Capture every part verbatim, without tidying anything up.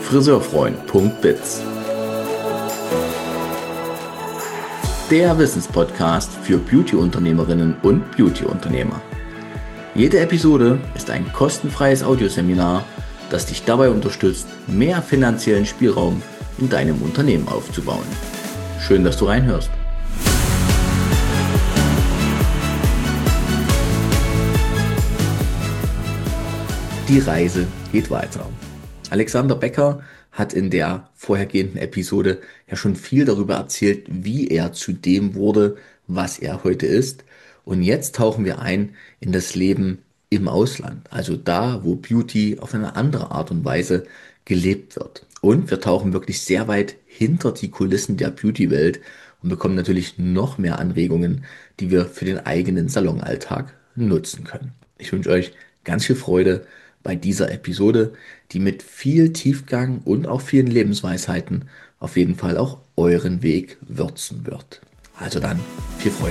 Friseurfreund Punkt biz. Der Wissenspodcast für Beauty-Unternehmerinnen und Beauty-Unternehmer. Jede Episode ist ein kostenfreies Audioseminar, das dich dabei unterstützt, mehr finanziellen Spielraum in deinem Unternehmen aufzubauen. Schön, dass du reinhörst. Die Reise geht weiter. Alexander Becker hat in der vorhergehenden Episode ja schon viel darüber erzählt, wie er zu dem wurde, was er heute ist. Und jetzt tauchen wir ein in das Leben im Ausland, also da, wo Beauty auf eine andere Art und Weise gelebt wird. Und wir tauchen wirklich sehr weit hinter die Kulissen der Beauty-Welt und bekommen natürlich noch mehr Anregungen, die wir für den eigenen Salonalltag nutzen können. Ich wünsche euch ganz viel Freude bei dieser Episode, die mit viel Tiefgang und auch vielen Lebensweisheiten auf jeden Fall auch euren Weg würzen wird. Also dann, viel Freude.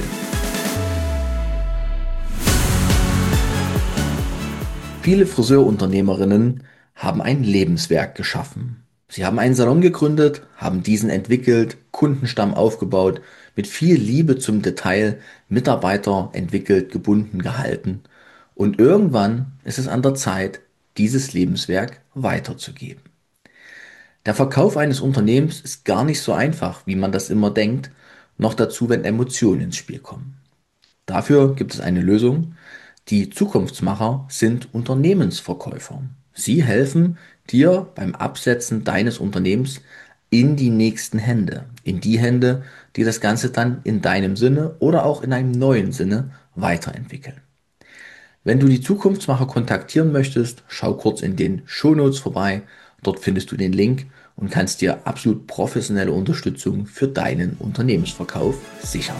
Viele Friseurunternehmerinnen haben ein Lebenswerk geschaffen. Sie haben einen Salon gegründet, haben diesen entwickelt, Kundenstamm aufgebaut, mit viel Liebe zum Detail Mitarbeiter entwickelt, gebunden gehalten. Und irgendwann ist es an der Zeit, dieses Lebenswerk weiterzugeben. Der Verkauf eines Unternehmens ist gar nicht so einfach, wie man das immer denkt, noch dazu, wenn Emotionen ins Spiel kommen. Dafür gibt es eine Lösung. Die Zukunftsmacher sind Unternehmensverkäufer. Sie helfen dir beim Absetzen deines Unternehmens in die nächsten Hände, in die Hände, die das Ganze dann in deinem Sinne oder auch in einem neuen Sinne weiterentwickeln. Wenn du die Zukunftsmacher kontaktieren möchtest, schau kurz in den Shownotes vorbei. Dort findest du den Link und kannst dir absolut professionelle Unterstützung für deinen Unternehmensverkauf sichern.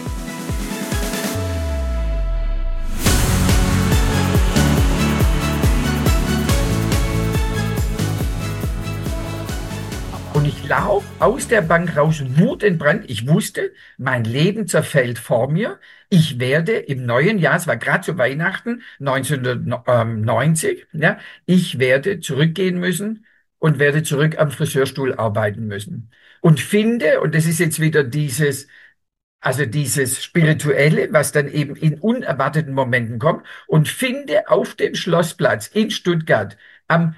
Und ich laufe aus der Bank raus, wutentbrannt. Ich wusste, mein Leben zerfällt vor mir. Ich werde im neuen Jahr, es war gerade zu Weihnachten neunzehnhundertneunzig, ja, ich werde zurückgehen müssen und werde zurück am Friseurstuhl arbeiten müssen. Und finde, und das ist jetzt wieder dieses, also dieses Spirituelle, was dann eben in unerwarteten Momenten kommt, und finde auf dem Schlossplatz in Stuttgart am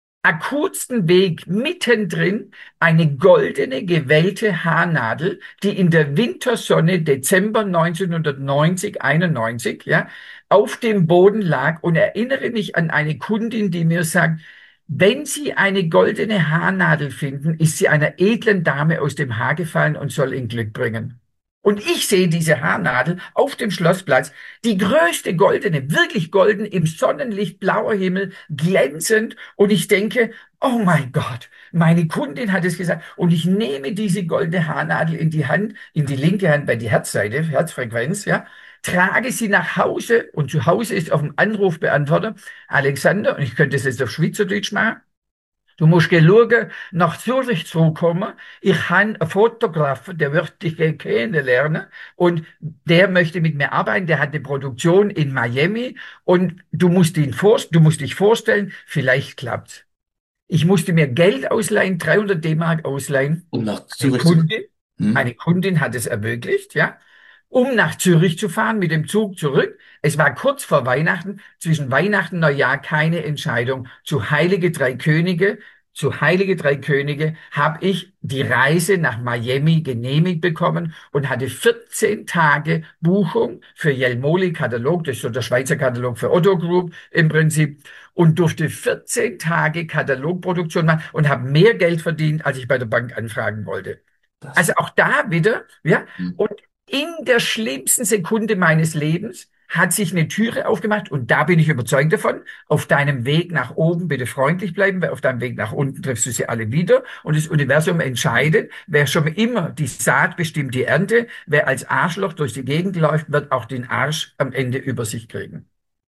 akutsten Weg mittendrin eine goldene gewellte Haarnadel, die in der Wintersonne Dezember neunzehnhundertneunzig, einundneunzig, ja, auf dem Boden lag, und erinnere mich an eine Kundin, die mir sagt, wenn Sie eine goldene Haarnadel finden, ist sie einer edlen Dame aus dem Haar gefallen und soll Ihnen Glück bringen. Und ich sehe diese Haarnadel auf dem Schlossplatz, die größte goldene, wirklich golden, im Sonnenlicht, blauer Himmel, glänzend. Und ich denke, oh mein Gott, meine Kundin hat es gesagt. Und ich nehme diese goldene Haarnadel in die Hand, in die linke Hand bei die Herzseite, Herzfrequenz, ja, trage sie nach Hause, und zu Hause ist auf dem Anrufbeantworter Alexander, und ich könnte es jetzt auf Schweizerdeutsch machen. Du musst schauen, nach Zürich zurückkommen. Ich habe einen Fotografen, der wird dich kennenlernen, und der möchte mit mir arbeiten. Der hat eine Produktion in Miami, und du musst ihn vor, du musst dich vorstellen, vielleicht klappt's. Ich musste mir Geld ausleihen, dreihundert D-Mark ausleihen. Um nach Eine Zürich zu Kundin, hm? eine Kundin hat es ermöglicht, ja, um nach Zürich zu fahren, mit dem Zug zurück. Es war kurz vor Weihnachten, zwischen Weihnachten und Neujahr keine Entscheidung. Zu Heilige Drei Könige, zu Heilige Drei Könige habe ich die Reise nach Miami genehmigt bekommen und hatte vierzehn Tage Buchung für Jelmoli Katalog, das ist so der Schweizer Katalog für Otto Group im Prinzip, und durfte vierzehn Tage Katalogproduktion machen und habe mehr Geld verdient, als ich bei der Bank anfragen wollte. Das, Also auch da wieder, ja, hm. und in der schlimmsten Sekunde meines Lebens hat sich eine Türe aufgemacht, und da bin ich überzeugt davon, auf deinem Weg nach oben bitte freundlich bleiben, weil auf deinem Weg nach unten triffst du sie alle wieder, und das Universum entscheidet, wer schon immer die Saat bestimmt die Ernte, wer als Arschloch durch die Gegend läuft, wird auch den Arsch am Ende über sich kriegen.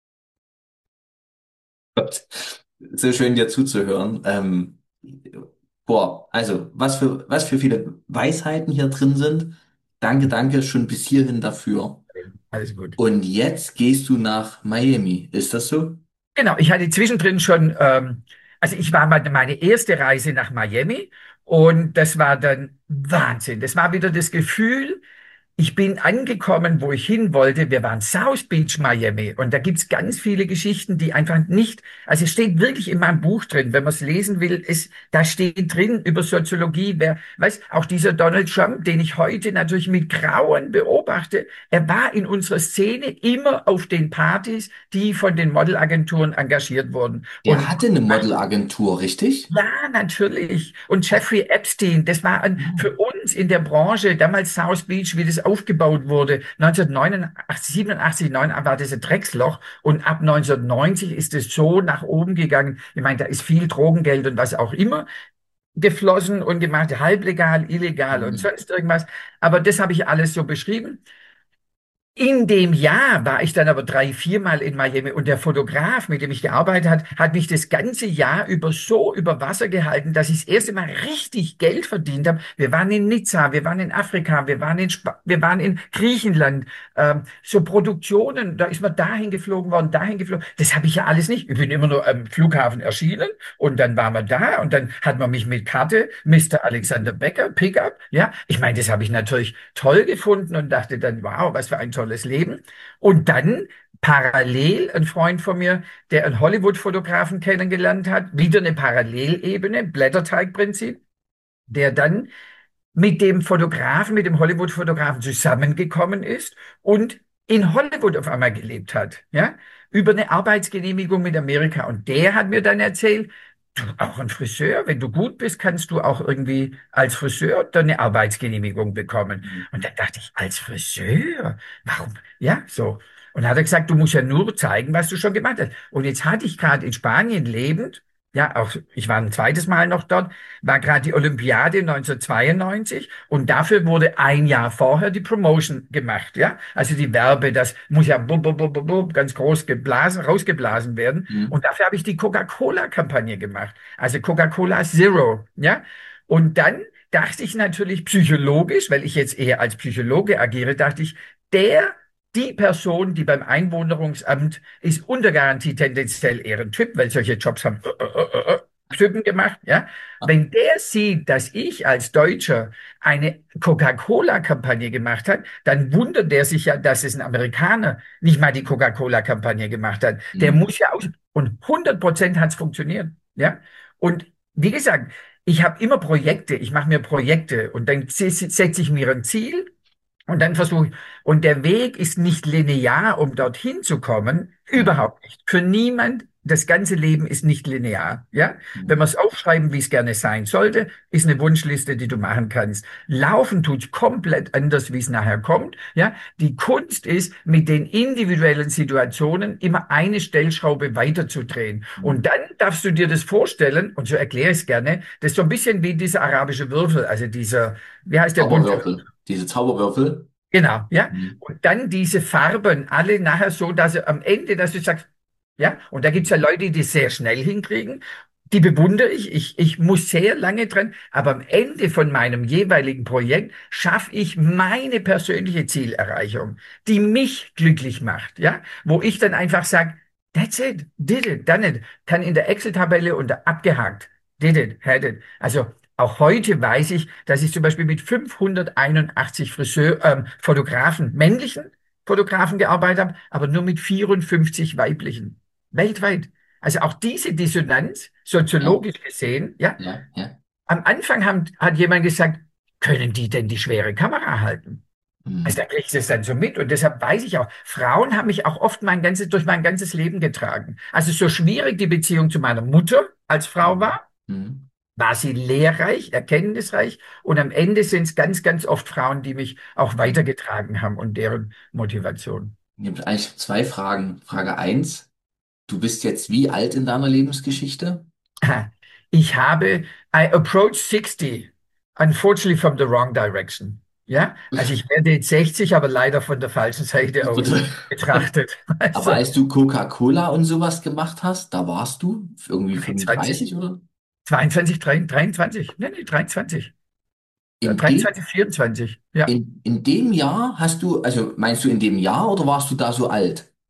Gott. So schön dir zuzuhören. Ähm, boah, also was für, was für viele Weisheiten hier drin sind. Danke, danke schon bis hierhin dafür. Alles gut. Und jetzt gehst du nach Miami. Ist das so? Genau, ich hatte zwischendrin schon ähm, Also ich war mal meine erste Reise nach Miami und das war dann Wahnsinn. Das war wieder das Gefühl, ich bin angekommen, wo ich hin wollte. Wir waren South Beach, Miami. Und da gibt's ganz viele Geschichten, die einfach nicht, also es steht wirklich in meinem Buch drin, wenn man es lesen will, ist, da steht drin über Soziologie, wer, weiß, auch dieser Donald Trump, den ich heute natürlich mit Grauen beobachte, er war in unserer Szene immer auf den Partys, die von den Modelagenturen engagiert wurden. Der Und hatte eine Modelagentur, richtig? ja, natürlich. Und Jeffrey Epstein, das war ein, für uns in der Branche, damals South Beach, wie das aufgebaut wurde, neunzehnhundertneunundachtzig, siebenundachtzig, neun war das ein Drecksloch und ab neunzehnhundertneunzig ist es so nach oben gegangen. Ich meine, da ist viel Drogengeld und was auch immer geflossen und gemacht, halblegal, illegal und Mhm. sonst irgendwas. Aber das habe ich alles so beschrieben. In dem Jahr war ich dann aber drei, viermal in Miami und der Fotograf, mit dem ich gearbeitet hat, hat mich das ganze Jahr über so über Wasser gehalten, dass ich das erste Mal richtig Geld verdient habe. Wir waren in Nizza, wir waren in Afrika, wir waren in Spa wir waren in Griechenland, ähm, so Produktionen, da ist man dahin geflogen worden, dahin geflogen. Das habe ich ja alles nicht. Ich bin immer nur am Flughafen erschienen und dann waren wir da und dann hat man mich mit Karte, Mister Alexander Becker, Pickup, ja. Ich meine, das habe ich natürlich toll gefunden und dachte dann, wow, was für ein tolles Leben. Und dann parallel ein Freund von mir, der einen Hollywood-Fotografen kennengelernt hat, wieder eine Parallelebene, Blätterteigprinzip, der dann mit dem Fotografen, mit dem Hollywood-Fotografen zusammengekommen ist und in Hollywood auf einmal gelebt hat, ja, über eine Arbeitsgenehmigung mit Amerika. Und der hat mir dann erzählt, du, auch ein Friseur, wenn du gut bist, kannst du auch irgendwie als Friseur dann eine Arbeitsgenehmigung bekommen. Und dann dachte ich, als Friseur? Warum? Ja, so. Und dann hat er gesagt, du musst ja nur zeigen, was du schon gemacht hast. Und jetzt hatte ich gerade in Spanien lebend, ja, auch ich war ein zweites Mal noch dort, war gerade die Olympiade neunzehnhundertzweiundneunzig und dafür wurde ein Jahr vorher die Promotion gemacht, ja. Also die Werbe, das muss ja bub, bub, bub, bub, ganz groß geblasen, rausgeblasen werden. Mhm. Und dafür habe ich die Coca-Cola-Kampagne gemacht. Also Coca-Cola Zero, ja. Und dann dachte ich natürlich psychologisch, weil ich jetzt eher als Psychologe agiere, dachte ich, der, die Person, die beim Einwohnerungsamt ist, unter Garantie tendenziell eher ein Typ, weil solche Jobs haben äh, äh, äh, Typen gemacht, ja. Wenn der sieht, dass ich als Deutscher eine Coca-Cola-Kampagne gemacht hat, dann wundert der sich ja, dass es ein Amerikaner nicht mal die Coca-Cola-Kampagne gemacht hat. Der Mhm. muss ja aus, und hundert Prozent hat es funktioniert, ja. Und wie gesagt, ich habe immer Projekte, ich mache mir Projekte und dann setze ich mir ein Ziel und dann versuche ich, und der Weg ist nicht linear, um dorthin zu kommen, Mhm. überhaupt nicht. Für niemand, das ganze Leben ist nicht linear, ja? Wenn wir Mhm. es aufschreiben, wie es gerne sein sollte, ist eine Wunschliste, die du machen kannst. Laufen tut komplett anders, wie es nachher kommt, ja? Die Kunst ist, mit den individuellen Situationen immer eine Stellschraube weiterzudrehen. Und Mhm. dann darfst du dir das vorstellen, und so erkläre ich es gerne, das ist so ein bisschen wie dieser arabische Würfel, also dieser, wie heißt der bunte Zauberwürfel. Diese Zauberwürfel. Genau, ja. Mhm. Und dann diese Farben, alle nachher so, dass du am Ende, dass du sagst, ja, und da gibt's ja Leute, die das sehr schnell hinkriegen. Die bewundere ich. Ich, ich muss sehr lange dran, aber am Ende von meinem jeweiligen Projekt schaffe ich meine persönliche Zielerreichung, die mich glücklich macht, ja, wo ich dann einfach sage, that's it, did it, done it, kann in der Excel-Tabelle unter abgehakt, did it, had it. Also auch heute weiß ich, dass ich zum Beispiel mit fünfhunderteinundachtzig Friseur, ähm, Fotografen, männlichen Fotografen gearbeitet habe, aber nur mit vierundfünfzig weiblichen. Weltweit. Also auch diese Dissonanz, Ja, soziologisch gesehen, ja. ja, ja. Am Anfang haben, hat jemand gesagt, können die denn die schwere Kamera halten? Also Mhm. da kriege ich das dann so mit und deshalb weiß ich auch, Frauen haben mich auch oft mein ganzes, durch mein ganzes Leben getragen. Also so schwierig die Beziehung zu meiner Mutter als Frau Mhm. war, Mhm. war sie lehrreich, erkenntnisreich und am Ende sind es ganz, ganz oft Frauen, die mich auch Mhm. weitergetragen haben und deren Motivation. Ich habe eigentlich zwei Fragen. Frage eins: Du bist jetzt wie alt in deiner Lebensgeschichte? Ich habe, I approach sixty, unfortunately from the wrong direction. Ja, also ich werde jetzt sechzig, aber leider von der falschen Seite aus betrachtet. Aber Also als du Coca-Cola und sowas gemacht hast, da warst du irgendwie dreiundzwanzig, fünfunddreißig, oder? zweiundzwanzig, dreiundzwanzig, nee, nee, dreiundzwanzig, ja, In dem, dreiundzwanzig, vierundzwanzig, ja. in, in dem Jahr hast du, also meinst du in dem Jahr oder warst du da so alt?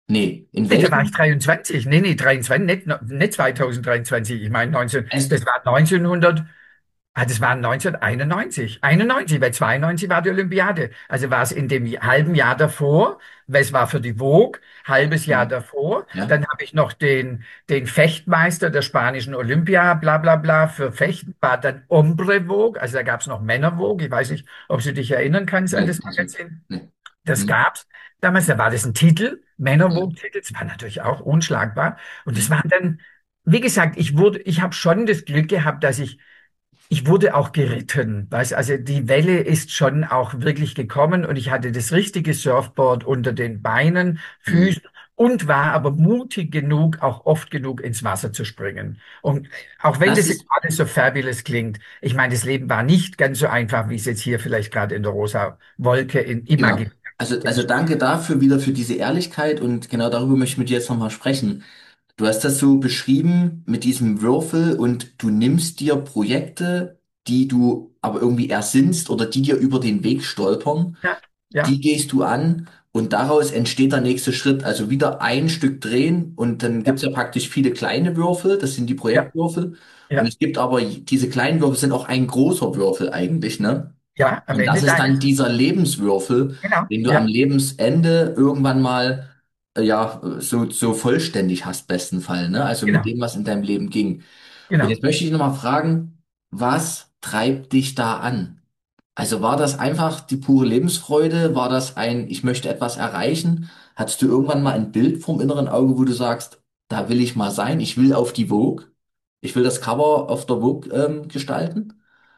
Nee, in Nee, da war ich welchem? dreiundzwanzig. Nee, nee, dreiundzwanzig, nicht, no- nicht zwanzig dreiundzwanzig. Ich meine, neunzehn, Es, das war neunzehnhundert, ah, das war neunzehnhunderteinundneunzig. einundneunzig, weil zweiundneunzig war die Olympiade. Also war es in dem halben Jahr davor, weil es war für die Vogue, halbes Jahr ja, davor. ja, Dann habe ich noch den, den Fechtmeister der spanischen Olympia, bla bla bla, für Fechten war dann Hombre Vogue. Also da gab es noch Männer Vogue. Ich weiß nicht, ob du dich erinnern kannst an nee, das also, Magazin. nee. Das Hm, gab's damals, da war das ein Titel, ja, Männervogue-Titel, das war natürlich auch unschlagbar. Und das hm, waren dann, wie gesagt, ich wurde, ich habe schon das Glück gehabt, dass ich, ich wurde auch geritten. Weißt, also die Welle ist schon auch wirklich gekommen und ich hatte das richtige Surfboard unter den Beinen, hm. Füßen und war aber mutig genug, auch oft genug ins Wasser zu springen. Und auch wenn Das das jetzt ist, alles so fabulous klingt, ich meine, das Leben war nicht ganz so einfach, wie es jetzt hier vielleicht gerade in der rosa Wolke in genau. Imagine Also, also entsteht. danke dafür wieder für diese Ehrlichkeit und genau darüber möchte ich mit dir jetzt nochmal sprechen. Du hast das so beschrieben mit diesem Würfel und du nimmst dir Projekte, die du aber irgendwie ersinnst oder die dir über den Weg stolpern. Ja, ja, Die gehst du an und daraus entsteht der nächste Schritt. Also wieder ein Stück drehen und dann ja, gibt's ja praktisch viele kleine Würfel, das sind die ja, Projektwürfel. Und ja, es gibt aber, diese kleinen Würfel sind auch ein großer Würfel eigentlich, ne? ja, am Und das Ende ist dann deines. dieser Lebenswürfel, Genau, den du am ja, Lebensende irgendwann mal, äh, ja, so, so vollständig hast, besten Fall, ne? Also mit genau, dem, was in deinem Leben ging. Und genau. jetzt möchte ich nochmal fragen, was treibt dich da an? Also war das einfach die pure Lebensfreude? War das ein, ich möchte etwas erreichen? Hattest du irgendwann mal ein Bild vom inneren Auge, wo du sagst, da will ich mal sein, ich will auf die Vogue, ich will das Cover auf der Vogue ähm, gestalten?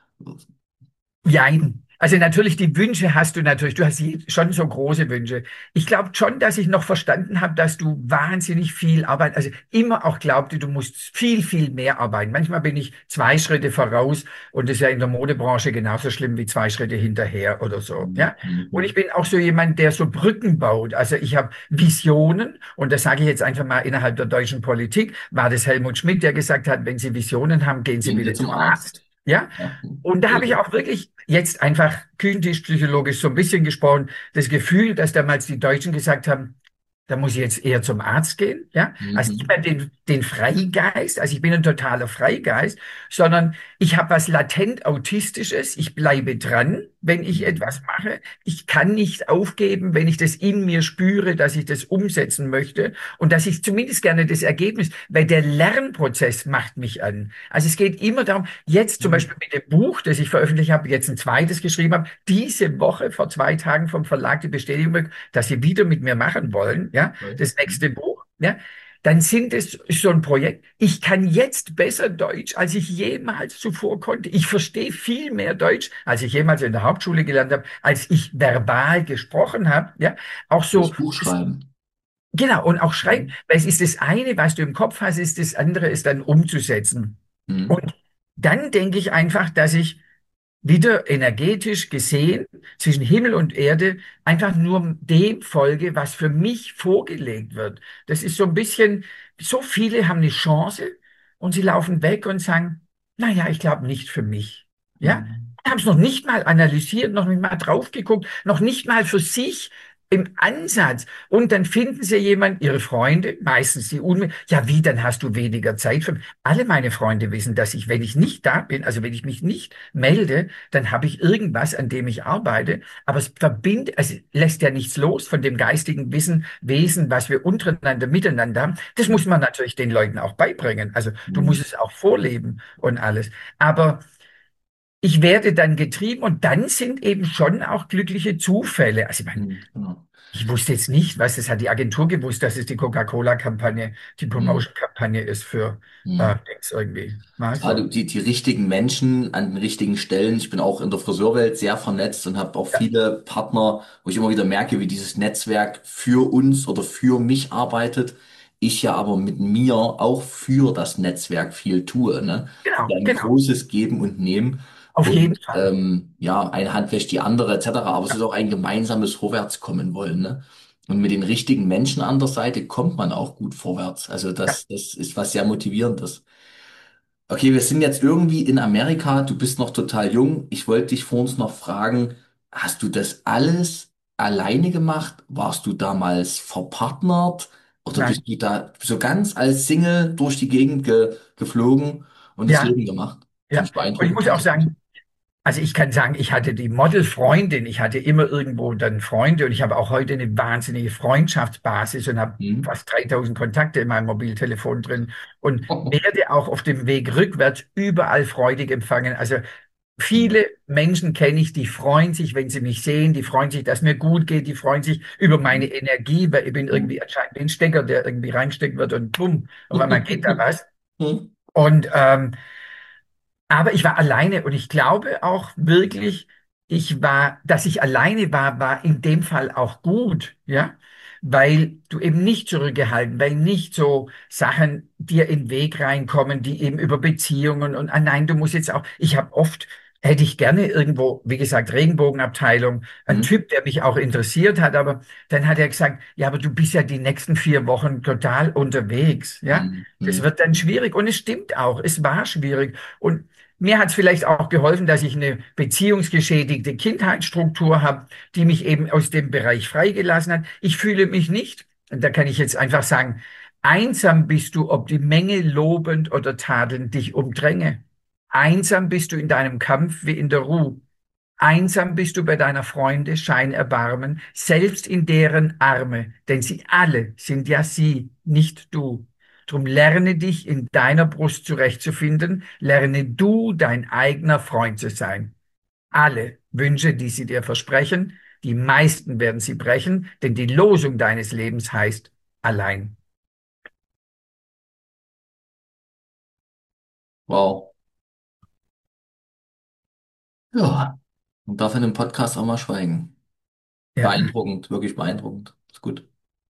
Jein. Also natürlich, die Wünsche hast du natürlich. Du hast je- schon so große Wünsche. Ich glaube schon, dass ich noch verstanden habe, dass du wahnsinnig viel Arbeit, also immer auch glaubte, du musst viel, viel mehr arbeiten. Manchmal bin ich zwei Schritte voraus und das ist ja in der Modebranche genauso schlimm wie zwei Schritte hinterher oder so. Mhm, Ja. Und ich mhm. bin auch so jemand, der so Brücken baut. Also ich habe Visionen und das sage ich jetzt einfach mal innerhalb der deutschen Politik, war das Helmut Schmidt, der gesagt hat, wenn Sie Visionen haben, gehen Sie Gehen Sie wieder zum zum Arzt. Arzt. Ja. Ja. Und da habe ich Oder? auch wirklich jetzt einfach küchentischpsychologisch so ein bisschen gesprochen, das Gefühl, dass damals die Deutschen gesagt haben, da muss ich jetzt eher zum Arzt gehen, ja. Also nicht mehr Mhm. den, den Freigeist, also ich bin ein totaler Freigeist, sondern ich habe was latent Autistisches. Ich bleibe dran, wenn ich etwas Mhm. mache. Ich kann nicht aufgeben, wenn ich das in mir spüre, dass ich das umsetzen möchte und dass ich zumindest gerne das Ergebnis, weil der Lernprozess macht mich an. Also es geht immer darum, jetzt zum Mhm. Beispiel mit dem Buch, das ich veröffentlicht habe, jetzt ein zweites geschrieben habe, diese Woche vor zwei Tagen vom Verlag die Bestätigung, dass sie wieder mit mir machen wollen, ja, Toll. das nächste Buch, ja, dann sind es so ein Projekt. Ich kann jetzt besser Deutsch, als ich jemals zuvor konnte. Ich verstehe viel mehr Deutsch, als ich jemals in der Hauptschule gelernt habe, als ich verbal gesprochen habe, ja, auch Fürs so. Buch schreiben. Genau, und auch schreiben, Mhm. weil es ist das eine, was du im Kopf hast, ist das andere, ist dann umzusetzen. Mhm. Und dann denke ich einfach, dass ich wieder energetisch gesehen zwischen Himmel und Erde einfach nur dem folge, was für mich vorgelegt wird. Das ist so ein bisschen, so viele haben eine Chance und sie laufen weg und sagen, naja, ich glaube nicht für mich. Ja, Mhm. haben es noch nicht mal analysiert, noch nicht mal drauf geguckt, noch nicht mal für sich im Ansatz. Und dann finden sie jemanden, ihre Freunde, meistens die Unme, ja, wie, dann hast du weniger Zeit für mich. Alle meine Freunde wissen, dass ich, wenn ich nicht da bin, also wenn ich mich nicht melde, dann habe ich irgendwas, an dem ich arbeite. Aber es verbindet, es lässt ja nichts los von dem geistigen Wissen, Wesen, was wir untereinander, miteinander haben. Das muss man natürlich den Leuten auch beibringen. Also du musst Mhm. es auch vorleben und alles. Aber ich werde dann getrieben und dann sind eben schon auch glückliche Zufälle. Also ich meine, Mhm. Genau. ich wusste jetzt nicht, was das hat die Agentur gewusst, dass es die Coca-Cola-Kampagne, die Mhm. Promotion-Kampagne ist für äh, Mhm. Dings irgendwie. Mal Ja, so. du, die, die richtigen Menschen an den richtigen Stellen. Ich bin auch in der Friseurwelt sehr vernetzt und habe auch Ja, viele Partner, wo ich immer wieder merke, wie dieses Netzwerk für uns oder für mich arbeitet. Ich ja aber mit mir auch für das Netzwerk viel tue, ne? Ja, genau, ein genau. großes Geben und Nehmen. Auf jeden Und Fall. ähm, ja, eine Hand wäscht die andere et cetera. Aber es Ja, ist auch ein gemeinsames Vorwärtskommen wollen, ne? Und mit den richtigen Menschen an der Seite kommt man auch gut vorwärts. Also ja. das, das ist was sehr Motivierendes. Okay, wir sind jetzt irgendwie in Amerika. Du bist noch total jung. Ich wollte dich vor uns noch fragen, hast du das alles? alleine gemacht? Warst du damals verpartnert? Oder Nein. bist du da so ganz als Single durch die Gegend ge geflogen und das Ja, Leben gemacht? Finde ja. ich Und ich beeindruckend muss auch tatsächlich. sagen, also ich kann sagen, ich hatte die Modelfreundin, ich hatte immer irgendwo dann Freunde und ich habe auch heute eine wahnsinnige Freundschaftsbasis und habe Hm? fast dreitausend Kontakte in meinem Mobiltelefon drin und werde auch auf dem Weg rückwärts überall freudig empfangen. Also Hm. viele Menschen kenne ich, die freuen sich, wenn sie mich sehen, die freuen sich, dass mir gut geht, die freuen sich über meine Energie, weil ich bin irgendwie anscheinend ein Stecker, der irgendwie reingesteckt wird und bumm, auf einmal geht da was. Hm? Und ähm, aber ich war alleine und ich glaube auch wirklich, ich war, dass ich alleine war, war in dem Fall auch gut, ja, weil du eben nicht zurückgehalten, weil nicht so Sachen dir in den Weg reinkommen, die eben über Beziehungen und, ah nein, du musst jetzt auch, ich habe oft, hätte ich gerne irgendwo, wie gesagt, Regenbogenabteilung, ein Hm? Typ, der mich auch interessiert hat, aber dann hat er gesagt, ja, aber du bist ja die nächsten vier Wochen total unterwegs, ja. Hm? Das Hm? wird dann schwierig und es stimmt auch, es war schwierig. Und mir hat es vielleicht auch geholfen, dass ich eine beziehungsgeschädigte Kindheitsstruktur habe, die mich eben aus dem Bereich freigelassen hat. Ich fühle mich nicht, und da kann ich jetzt einfach sagen, einsam bist du, ob die Menge lobend oder tadelnd dich umdränge. Einsam bist du in deinem Kampf wie in der Ruhe. Einsam bist du bei deiner Freunde Scheinerbarmen, selbst in deren Arme, denn sie alle sind ja sie, nicht du. Drum lerne dich in deiner Brust zurechtzufinden, lerne du dein eigener Freund zu sein. Alle Wünsche, die sie dir versprechen, die meisten werden sie brechen, denn die Losung deines Lebens heißt allein. Wow. Ja. Und darf in einem Podcast auch mal schweigen. Ja. Beeindruckend, wirklich beeindruckend. Ist gut.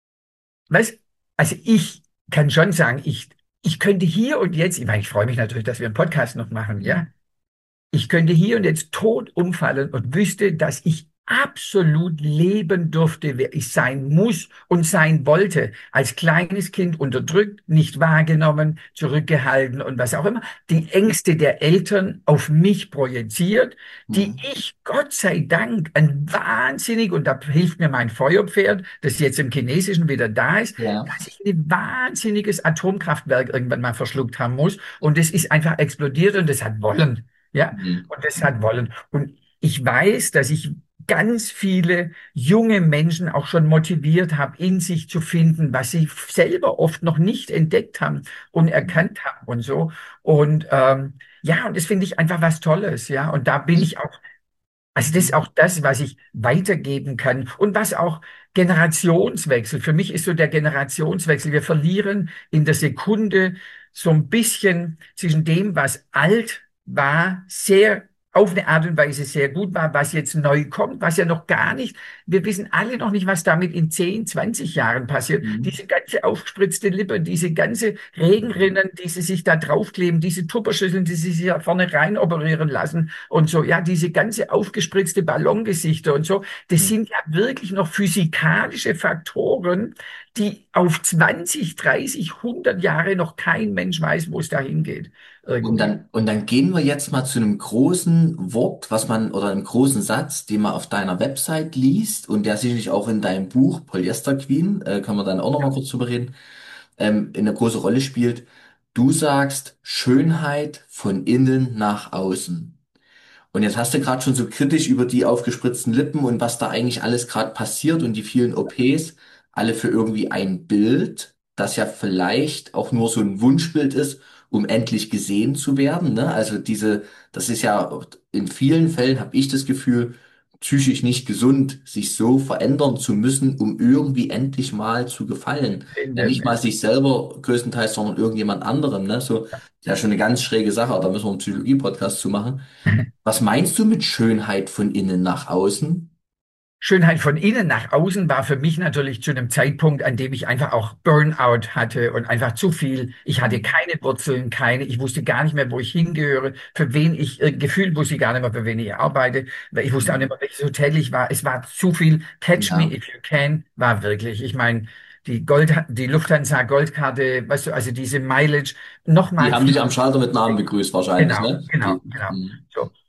Weißt, also ich kann schon sagen, ich, ich könnte hier und jetzt, ich meine, ich freue mich natürlich, dass wir einen Podcast noch machen, Hm? ja. Ich könnte hier und jetzt tot umfallen und wüsste, dass ich absolut leben durfte, wer ich sein muss und sein wollte. Als kleines Kind unterdrückt, nicht wahrgenommen, zurückgehalten und was auch immer. Die Ängste der Eltern auf mich projiziert, die Hm? ich, Gott sei Dank, ein wahnsinnig, und da hilft mir mein Feuerpferd, das jetzt im Chinesischen wieder da ist, Ja. dass ich ein wahnsinniges Atomkraftwerk irgendwann mal verschluckt haben muss. Und es ist einfach explodiert und es hat Wollen. Ja, Hm. und das hat wollen. Und ich weiß, dass ich ganz viele junge Menschen auch schon motiviert habe, in sich zu finden, was sie selber oft noch nicht entdeckt haben und Hm. erkannt haben und so. Und ähm, ja, und das finde ich einfach was Tolles, ja. Und da bin ich auch, also das ist auch das, was ich weitergeben kann und was auch Generationswechsel. Für mich ist so der Generationswechsel. Wir verlieren in der Sekunde so ein bisschen zwischen dem, was alt war, sehr auf eine Art und Weise sehr gut war, was jetzt neu kommt, was ja noch gar nicht, wir wissen alle noch nicht, was damit in zehn, zwanzig Jahren passiert. Hm. Diese ganze aufgespritzte Lippe, diese ganze Regenrinnen, die sie sich da draufkleben, diese Tupperschüsseln, die sie sich da vorne rein operieren lassen und so, ja, diese ganze aufgespritzte Ballongesichter und so, das Hm. sind ja wirklich noch physikalische Faktoren, die auf zwanzig, dreißig, hundert Jahre noch kein Mensch weiß, wo es dahin geht, Und irgendwie. dann, und dann gehen wir jetzt mal zu einem großen Wort, was man, oder einem großen Satz, den man auf deiner Website liest und der sicherlich auch in deinem Buch Polyester Queen, äh, können wir dann auch noch mal kurz drüber reden, ähm, eine große Rolle spielt. Du sagst Schönheit von innen nach außen. Und jetzt hast du gerade schon so kritisch über die aufgespritzten Lippen und was da eigentlich alles gerade passiert und die vielen O Ps, alle für irgendwie ein Bild, das ja vielleicht auch nur so ein Wunschbild ist, um endlich gesehen zu werden, ne? Also diese, das ist ja in vielen Fällen, habe ich das Gefühl, psychisch nicht gesund, sich so verändern zu müssen, um irgendwie endlich mal zu gefallen. Ja, Ende, nicht mal sich selber größtenteils, sondern irgendjemand anderem, ne? So, ja, schon eine ganz schräge Sache, da müssen wir einen Psychologie-Podcast zu machen. Was meinst du mit Schönheit von innen nach außen? Schönheit von innen nach außen war für mich natürlich zu einem Zeitpunkt, an dem ich einfach auch Burnout hatte und einfach zu viel. Ich hatte Hm. keine Wurzeln, keine, ich wusste gar nicht mehr, wo ich hingehöre, für wen ich, äh, gefühlt wusste ich gar nicht mehr, für wen ich arbeite, weil ich wusste auch nicht mehr, welches Hotel ich war. Es war zu viel. Catch me Ja, if you can, war wirklich. Ich meine, die Gold, die Lufthansa Goldkarte, weißt du, also diese Mileage, die nochmal haben dich viel. am Schalter mit Namen begrüßt wahrscheinlich, Genau, ne? genau, Die, genau. hm. So.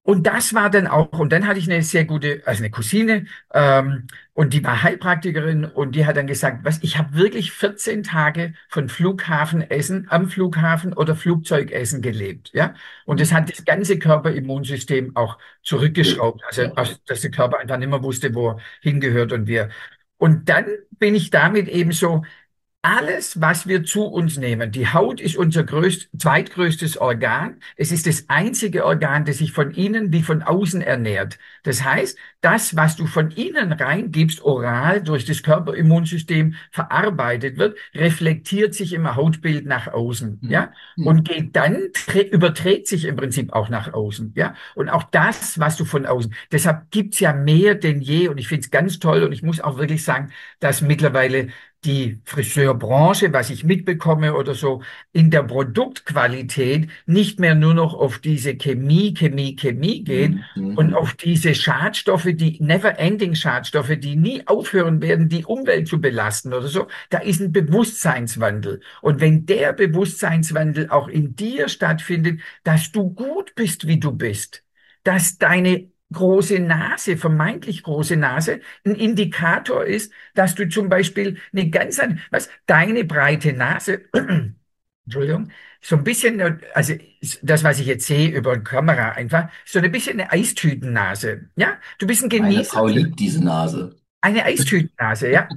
Und das war dann auch, und dann hatte ich eine sehr gute, also eine Cousine, ähm, und die war Heilpraktikerin und die hat dann gesagt, was, ich habe wirklich vierzehn Tage von Flughafenessen am Flughafen oder Flugzeugessen gelebt, ja. Und das Mhm. hat das ganze Körperimmunsystem auch Cool. zurückgeschraubt, also, Ja. also dass der Körper einfach nicht mehr wusste, wo er hingehört und wir. Und dann bin ich damit eben so alles, was wir zu uns nehmen, die Haut ist unser größt, zweitgrößtes Organ. Es ist das einzige Organ, das sich von innen wie von außen ernährt. Das heißt, das, was du von innen reingibst, oral durch das Körperimmunsystem verarbeitet wird, reflektiert sich im Hautbild nach außen, Mhm. ja, Mhm. und geht dann, trä- überträgt sich im Prinzip auch nach außen, ja. Und auch das, was du von außen, deshalb gibt's ja mehr denn je und ich finde es ganz toll und ich muss auch wirklich sagen, dass mittlerweile die Friseurbranche, was ich mitbekomme oder so, in der Produktqualität nicht mehr nur noch auf diese Chemie, Chemie, Chemie geht Mhm. Mhm. und Mhm. auf diese Schadstoffe, die never-ending Schadstoffe, die nie aufhören werden, die Umwelt zu belasten oder so. Da ist ein Bewusstseinswandel. Und wenn der Bewusstseinswandel auch in dir stattfindet, dass du gut bist, wie du bist, dass deine große Nase, vermeintlich große Nase, ein Indikator ist, dass du zum Beispiel eine ganz, an- was, deine breite Nase, Entschuldigung, so ein bisschen, also das, was ich jetzt sehe über die Kamera einfach, so ein bisschen eine Eistütennase. Ja, du bist ein Meine Genießer, Frau liebt diese Nase. eine Eistütennase, ja.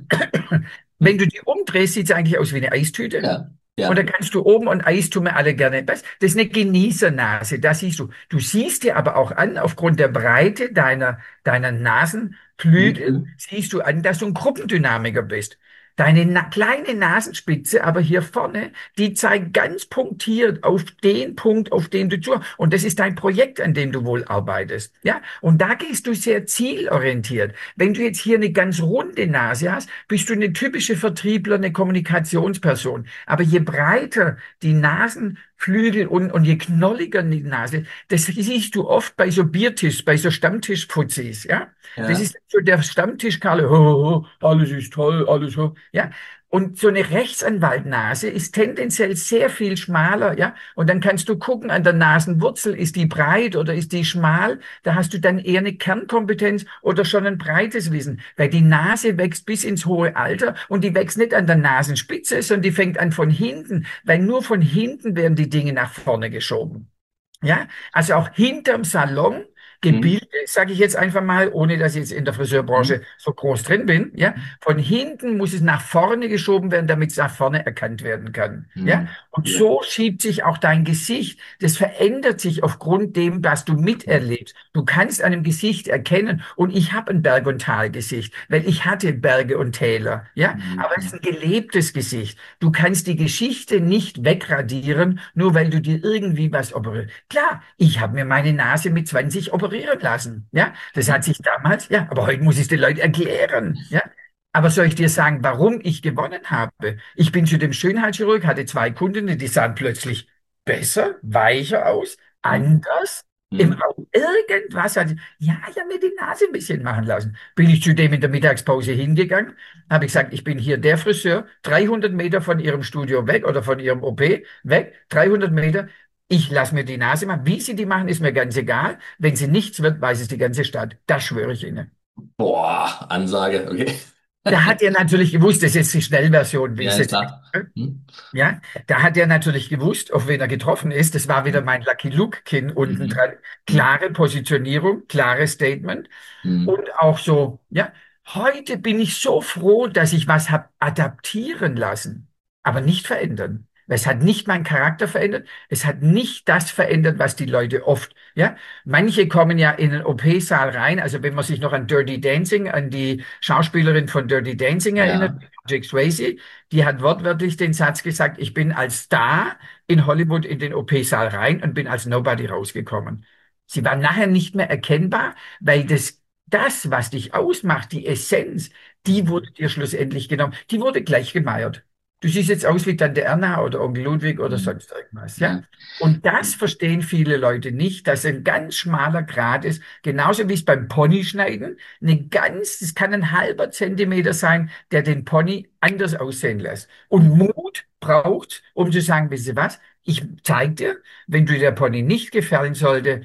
Wenn du die umdrehst, sieht es eigentlich aus wie eine Eistüte. Ja, Und da ja. kannst du oben und Eis tun wir alle gerne. Das das ist eine Genießernase, das siehst du. Du siehst dir aber auch an, aufgrund der Breite deiner, deiner Nasenflügel, Mhm. siehst du an, dass du ein Gruppendynamiker bist. Deine na kleine Nasenspitze, aber hier vorne, die zeigt ganz punktiert auf den Punkt, auf den du zu. Und das ist dein Projekt, an dem du wohl arbeitest. Ja? Und da gehst du sehr zielorientiert. Wenn du jetzt hier eine ganz runde Nase hast, bist du eine typische Vertriebler, eine Kommunikationsperson. Aber je breiter die Nasenflügel und, und je knolliger die Nase, das siehst du oft bei so Biertisch, bei so Stammtischfuzis, ja. Das Ja. ist so der Stammtischkarle, oh, oh, alles ist toll, alles so, ja. Und so eine Rechtsanwaltnase ist tendenziell sehr viel schmaler, ja. Und dann kannst du gucken an der Nasenwurzel, ist die breit oder ist die schmal? Da hast du dann eher eine Kernkompetenz oder schon ein breites Wissen, weil die Nase wächst bis ins hohe Alter und die wächst nicht an der Nasenspitze, sondern die fängt an von hinten, weil nur von hinten werden die Dinge nach vorne geschoben. Ja, also auch hinterm Salon Mhm. Gebilde, sage ich jetzt einfach mal, ohne dass ich jetzt in der Mhm. Friseurbranche so groß drin bin. Ja, von hinten muss es nach vorne geschoben werden, damit es nach vorne erkannt werden kann. Ja, Mhm. und Ja. so schiebt sich auch dein Gesicht. Das verändert sich aufgrund dem, was du miterlebst. Du kannst an einem Gesicht erkennen, und ich habe ein Berg- und Talgesicht, weil ich hatte Berge und Täler. Ja, aber es ist Mhm. ein gelebtes Gesicht. Du kannst die Geschichte nicht wegradieren, nur weil du dir irgendwie was operierst. Klar, ich habe mir meine Nase mit zwanzig operieren lassen. Ja, das hat sich damals, ja, aber heute muss ich es den Leuten erklären. Ja, aber soll ich dir sagen, warum ich gewonnen habe? Ich bin zu dem Schönheitschirurg, hatte zwei Kundinnen, die sahen plötzlich besser, weicher aus, Mhm. anders. Im Mhm. Auge. Irgendwas hat, ja, ich habe mir die Nase ein bisschen machen lassen. Bin ich zu dem in der Mittagspause hingegangen, habe ich gesagt, ich bin hier der Friseur, dreihundert Meter von Ihrem Studio weg oder von Ihrem O P weg, dreihundert Meter. Ich lasse mir die Nase machen. Wie Sie die machen, ist mir ganz egal. Wenn sie nichts wird, weiß es die ganze Stadt. Das schwöre ich Ihnen. Boah, Ansage, okay. Da hat er natürlich gewusst, das ist jetzt die Schnellversion, wie ich Ja, es ist jetzt klar. sage. Mhm. Ja, da hat er natürlich gewusst, auf wen er getroffen ist. Das war wieder mein Lucky Luke-Kinn unten Mhm. dran. Mhm. Klare Positionierung, klares Statement. Mhm. Und auch so, ja, heute bin ich so froh, dass ich was habe adaptieren lassen, aber nicht verändern. Es hat nicht meinen Charakter verändert. Es hat nicht das verändert, was die Leute oft, ja. Manche kommen ja in den O P-Saal rein. Also wenn man sich noch an Dirty Dancing, an die Schauspielerin von Dirty Dancing erinnert, Ja. Jake Swayze, die hat wortwörtlich den Satz gesagt, ich bin als Star in Hollywood in den O P-Saal rein und bin als Nobody rausgekommen. Sie war nachher nicht mehr erkennbar, weil das das, was dich ausmacht, die Essenz, die Mhm. wurde dir schlussendlich genommen. Die wurde gleich gemeiert. Du siehst jetzt aus wie Tante Erna oder Onkel Ludwig oder Mhm. sonst irgendwas, ja? Ja. Und das verstehen viele Leute nicht, dass ein ganz schmaler Grat ist, genauso wie es beim Ponyschneiden, eine ganz, es kann ein halber Zentimeter sein, der den Pony anders aussehen lässt. Und Mut braucht, um zu sagen, wisst ihr was? Ich zeige dir, wenn du der Pony nicht gefallen sollte,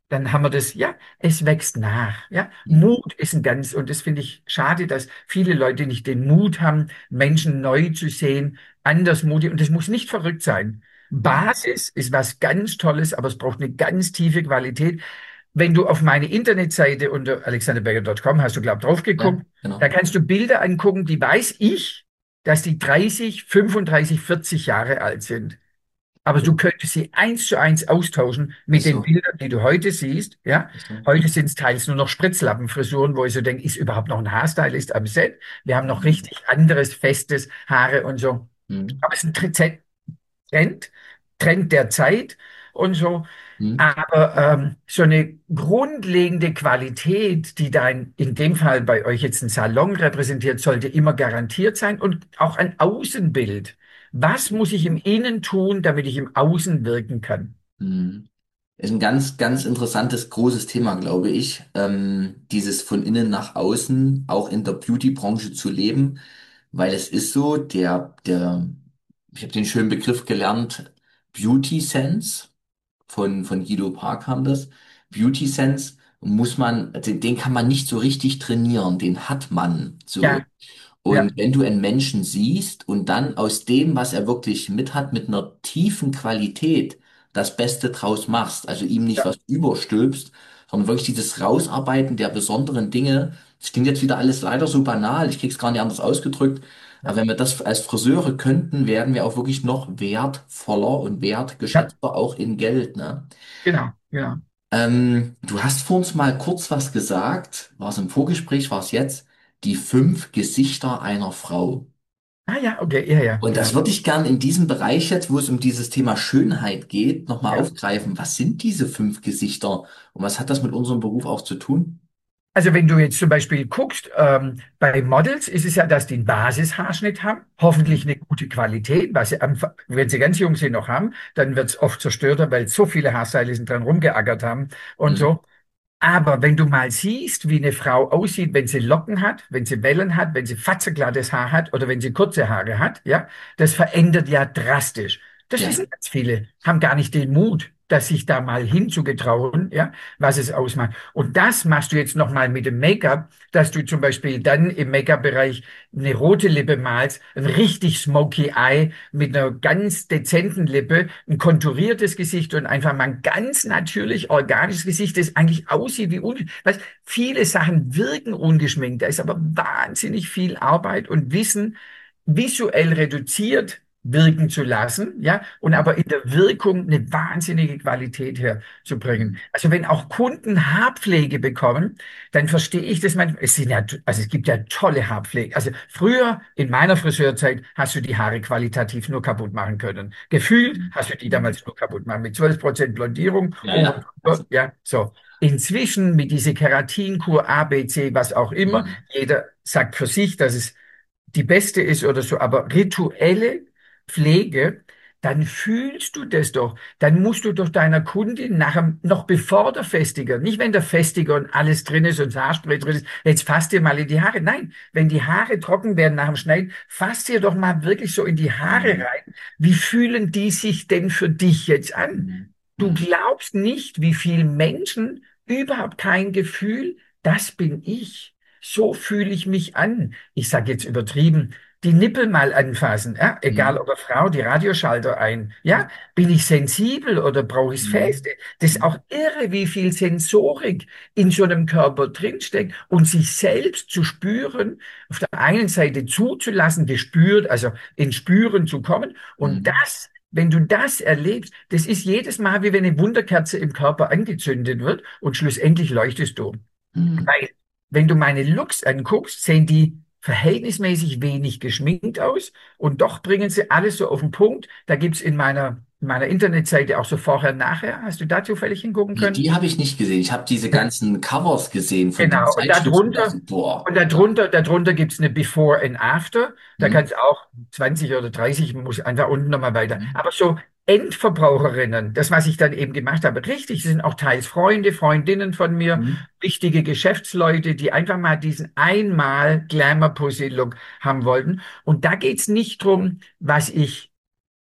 dann haben wir das, ja, es wächst nach, ja. Mhm. Mut ist ein ganz, und das finde ich schade, dass viele Leute nicht den Mut haben, Menschen neu zu sehen, anders mutig, und das muss nicht verrückt sein. Mhm. Basis ist was ganz Tolles, aber es braucht eine ganz tiefe Qualität. Wenn du auf meine Internetseite unter alexander berger Punkt com hast du, glaub, drauf Ja, geguckt, da genau. kannst du Bilder angucken, die weiß ich, dass die dreißig, fünfunddreißig, vierzig Jahre alt sind. Aber du könntest sie eins zu eins austauschen mit Ist den so. Bildern, die du heute siehst. Ja, Ist so. heute sind es teils nur noch Spritzlappenfrisuren, wo ich so denke, ist überhaupt noch ein Haarstylist am Set? Wir haben noch Mhm. richtig anderes, festes Haare und so. Mhm. Aber es ist ein Trend, Trend, Trend der Zeit und so. Mhm. Aber ähm, so eine grundlegende Qualität, die da in, in dem Fall bei euch jetzt ein Salon repräsentiert, sollte immer garantiert sein und auch ein Außenbild. Was muss ich im Innen tun, damit ich im Außen wirken kann? Mhm. Ist ein ganz, ganz interessantes, großes Thema, glaube ich. Ähm, dieses von innen nach außen, auch in der Beauty-Branche zu leben, weil es ist so, der, der, ich habe den schönen Begriff gelernt, Beauty Sense, von, von Guido Park kam das. Beauty Sense muss man, den, den kann man nicht so richtig trainieren, den hat man so. Ja, ja, Und wenn du einen Menschen siehst und dann aus dem, was er wirklich mit hat, mit einer tiefen Qualität das Beste draus machst, also ihm nicht ja, was überstülpst, sondern wirklich dieses Rausarbeiten der besonderen Dinge. Das klingt jetzt wieder alles leider so banal, ich krieg's gar nicht anders ausgedrückt, aber ja, wenn wir das als Friseure könnten, wären wir auch wirklich noch wertvoller und ja, wertgeschätzter, auch in Geld, ne? genau, genau. Ähm, du hast vor uns mal kurz was gesagt, war es im Vorgespräch, war es jetzt, die fünf Gesichter einer Frau. Ah ja, okay, ja, ja, Und genau. das würde ich gern in diesem Bereich jetzt, wo es um dieses Thema Schönheit geht, nochmal Ja. aufgreifen. Was sind diese fünf Gesichter und was hat das mit unserem Beruf auch zu tun? Also wenn du jetzt zum Beispiel guckst, ähm, bei Models ist es ja, dass die einen Basishaarschnitt haben, hoffentlich Mhm. eine gute Qualität, was sie, am, wenn sie ganz jung sind, noch haben, dann wird es oft zerstörter, weil so viele Haarstylisten dran rumgeackert haben und Mhm. so. Aber wenn du mal siehst, wie eine Frau aussieht, wenn sie Locken hat, wenn sie Wellen hat, wenn sie fatzeglattes Haar hat oder wenn sie kurze Haare hat, ja, das verändert ja drastisch. Das Ja. wissen ganz viele, haben gar nicht den Mut, das sich da mal hinzugetrauen, ja, was es ausmacht. Und das machst du jetzt noch mal mit dem Make-up, dass du zum Beispiel dann im Make-up-Bereich eine rote Lippe malst, ein richtig smoky Eye mit einer ganz dezenten Lippe, ein konturiertes Gesicht und einfach mal ein ganz natürlich organisches Gesicht, das eigentlich aussieht wie un, weißt, viele Sachen wirken ungeschminkt, da ist aber wahnsinnig viel Arbeit und Wissen visuell reduziert wirken zu lassen, ja, und Mhm. aber in der Wirkung eine wahnsinnige Qualität herzubringen. Mhm. Also wenn auch Kunden Haarpflege bekommen, dann verstehe ich das manchmal. Es sind ja, also es gibt ja tolle Haarpflege. Also früher in meiner Friseurzeit hast du die Haare qualitativ nur kaputt machen können. Gefühlt Mhm. hast du die Mhm. damals nur kaputt machen mit zwölf Prozent Blondierung, Ja, oben ja. drüber, ja, so. Inzwischen mit dieser Keratinkur A, B, C, was auch immer, Mhm. jeder sagt für sich, dass es die beste ist oder so, aber rituelle Pflege, dann fühlst du das doch. Dann musst du doch deiner Kundin nachher, noch bevor der Festiger, nicht wenn der Festiger und alles drin ist und das Haarspray drin ist, jetzt fasst dir mal in die Haare. Nein, wenn die Haare trocken werden nach dem Schneiden, fasst dir doch mal wirklich so in die Haare Mhm. rein. Wie fühlen die sich denn für dich jetzt an? Mhm. Du Mhm. glaubst nicht, wie viel Menschen überhaupt kein Gefühl, das bin ich. So fühle ich mich an. Ich sage jetzt übertrieben, die Nippel mal anfassen, ja? Egal Mhm. ob er Frau, die Radioschalter ein. Ja, bin ich sensibel oder brauche ich es Mhm. feste? Das ist auch irre, wie viel Sensorik in so einem Körper drinsteckt und sich selbst zu spüren, auf der einen Seite zuzulassen, gespürt, also ins Spüren zu kommen und Mhm. das, wenn du das erlebst, das ist jedes Mal, wie wenn eine Wunderkerze im Körper angezündet wird und schlussendlich leuchtest du. Mhm. Weil, wenn du meine Looks anguckst, sehen die verhältnismäßig wenig geschminkt aus und doch bringen sie alles so auf den Punkt. Da gibt's in meiner, in meiner Internetseite auch so vorher, nachher. Hast du da zufällig hingucken Die, können? die habe ich nicht gesehen. Ich habe diese ganzen Covers gesehen von den Genau, und Zeitschriften. Das darunter, sind, boah. und Ja. darunter, darunter gibt's eine Before and After. Da Mhm. kannst du auch zwanzig oder dreißig, muss einfach unten nochmal weiter. Mhm. Aber so Endverbraucherinnen, das, was ich dann eben gemacht habe, richtig, das sind auch teils Freunde, Freundinnen von mir, Mhm. wichtige Geschäftsleute, die einfach mal diesen einmal Glamour-Pussy-Look haben wollten. Und da geht's nicht drum, was ich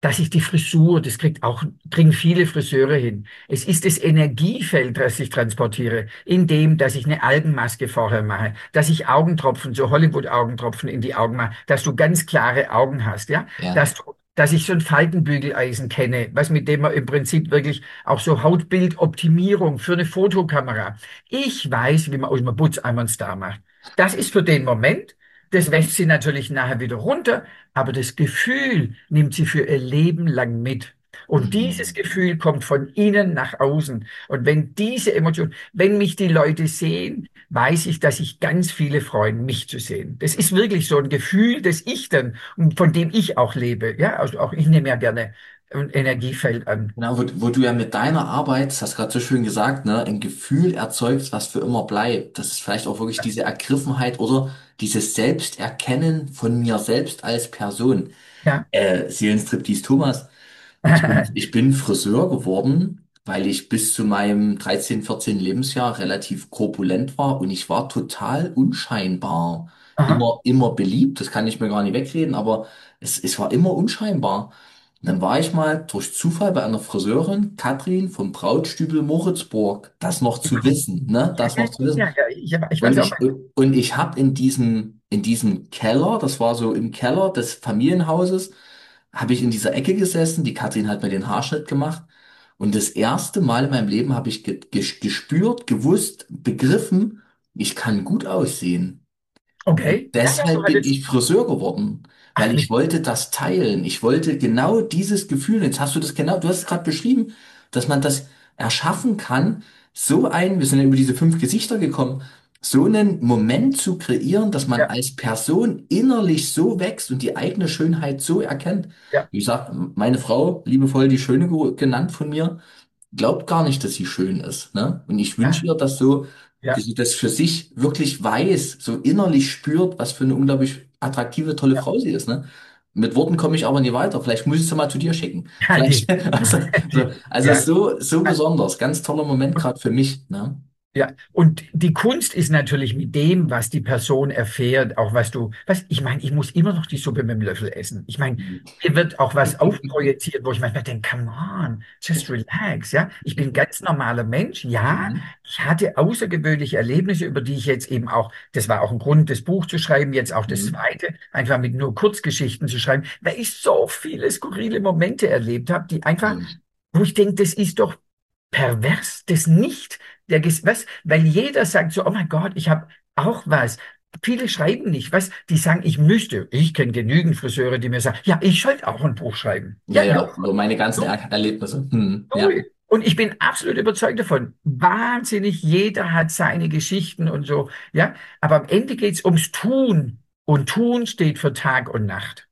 dass ich die Frisur, das kriegt auch, kriegen viele Friseure hin. Es ist das Energiefeld, das ich transportiere, in dem, dass ich eine Algenmaske vorher mache, dass ich Augentropfen, so Hollywood-Augentropfen in die Augen mache, dass du ganz klare Augen hast, ja, Ja. dass du, dass ich so ein Faltenbügeleisen kenne, was mit dem man im Prinzip wirklich auch so Hautbildoptimierung für eine Fotokamera. Ich weiß, wie man aus dem Putzeimer einen Star macht. Das ist für den Moment. Das wäscht sie natürlich nachher wieder runter, aber das Gefühl nimmt sie für ihr Leben lang mit. Und dieses Mhm. Gefühl kommt von innen nach außen. Und wenn diese Emotion, wenn mich die Leute sehen, weiß ich, dass sich ganz viele freuen, mich zu sehen. Das ist wirklich so ein Gefühl, das ich dann, und von dem ich auch lebe. Ja, also auch ich nehme ja gerne ein Energiefeld an. Genau, wo, wo du ja mit deiner Arbeit, das hast du gerade so schön gesagt, ne, ein Gefühl erzeugst, was für immer bleibt. Das ist vielleicht auch wirklich diese Ergriffenheit oder dieses Selbsterkennen von mir selbst als Person. Ja. Äh, Seelenstriptease Thomas. Ich bin, ich bin Friseur geworden, weil ich bis zu meinem dreizehn, vierzehn Lebensjahr relativ korpulent war und ich war total unscheinbar. Aha. Immer, immer beliebt, das kann ich mir gar nicht wegreden, aber es, es war immer unscheinbar. Und dann war ich mal durch Zufall bei einer Friseurin, Katrin vom Brautstübel Moritzburg, das noch zu wissen, ne, Ja, das ja, noch zu wissen. ja, ja, ich, ich Und weiß auch. ich, und ich habe in diesem, in diesem Keller, das war so im Keller des Familienhauses, habe ich in dieser Ecke gesessen. Die Katrin hat mir den Haarschnitt gemacht. Und das erste Mal in meinem Leben habe ich ge ges- gespürt, gewusst, begriffen, ich kann gut aussehen. Und Okay. Ja, ja, du deshalb bin hattest. ich Friseur geworden, weil Ach, ich mit. wollte das teilen. Ich wollte genau dieses Gefühl, jetzt hast du das genau, du hast es gerade beschrieben, dass man das erschaffen kann, so ein, wir sind ja über diese fünf Gesichter gekommen, so einen Moment zu kreieren, dass man Ja, als Person innerlich so wächst und die eigene Schönheit so erkennt. ja, Wie gesagt, meine Frau, liebevoll die Schöne ge- genannt von mir, glaubt gar nicht, dass sie schön ist, ne? Und ich wünsche ja, ihr das so, dass ja, sie das für sich wirklich weiß, so innerlich spürt, was für eine unglaublich attraktive, tolle ja. Frau sie ist, ne? Mit Worten komme ich aber nie weiter. Vielleicht muss ich sie mal zu dir schicken. Ja, Vielleicht, die, also, so, die, also ja. so, so besonders, ganz toller Moment gerade für mich, ne? Ja, und die Kunst ist natürlich mit dem, was die Person erfährt, auch was du, was, ich meine, ich muss immer noch die Suppe mit dem Löffel essen. Ich meine, mir wird auch was aufprojiziert, wo ich manchmal denke, come on, just relax, ja. Ich bin ein ganz normaler Mensch, ja. Mhm. Ich hatte außergewöhnliche Erlebnisse, über die ich jetzt eben auch, das war auch ein Grund, das Buch zu schreiben, jetzt auch das Mhm. zweite, einfach mit nur Kurzgeschichten zu schreiben, weil ich so viele skurrile Momente erlebt habe, die einfach, Mhm. wo ich denke, das ist doch pervers, das nicht der, Ges- was, weil jeder sagt so, oh mein Gott, ich habe auch was. Viele schreiben nicht, was, die sagen, ich müsste. Ich kenne genügend Friseure, die mir sagen, ja, ich sollte auch ein Buch schreiben. Ja, Ja, ja, los, so meine ganzen er Erlebnisse. Mhm. Ja. los. Und ich bin absolut überzeugt davon. Wahnsinnig, jeder hat seine Geschichten und so, ja. Aber am Ende geht es ums Tun. Und Tun steht für Tag und Nacht.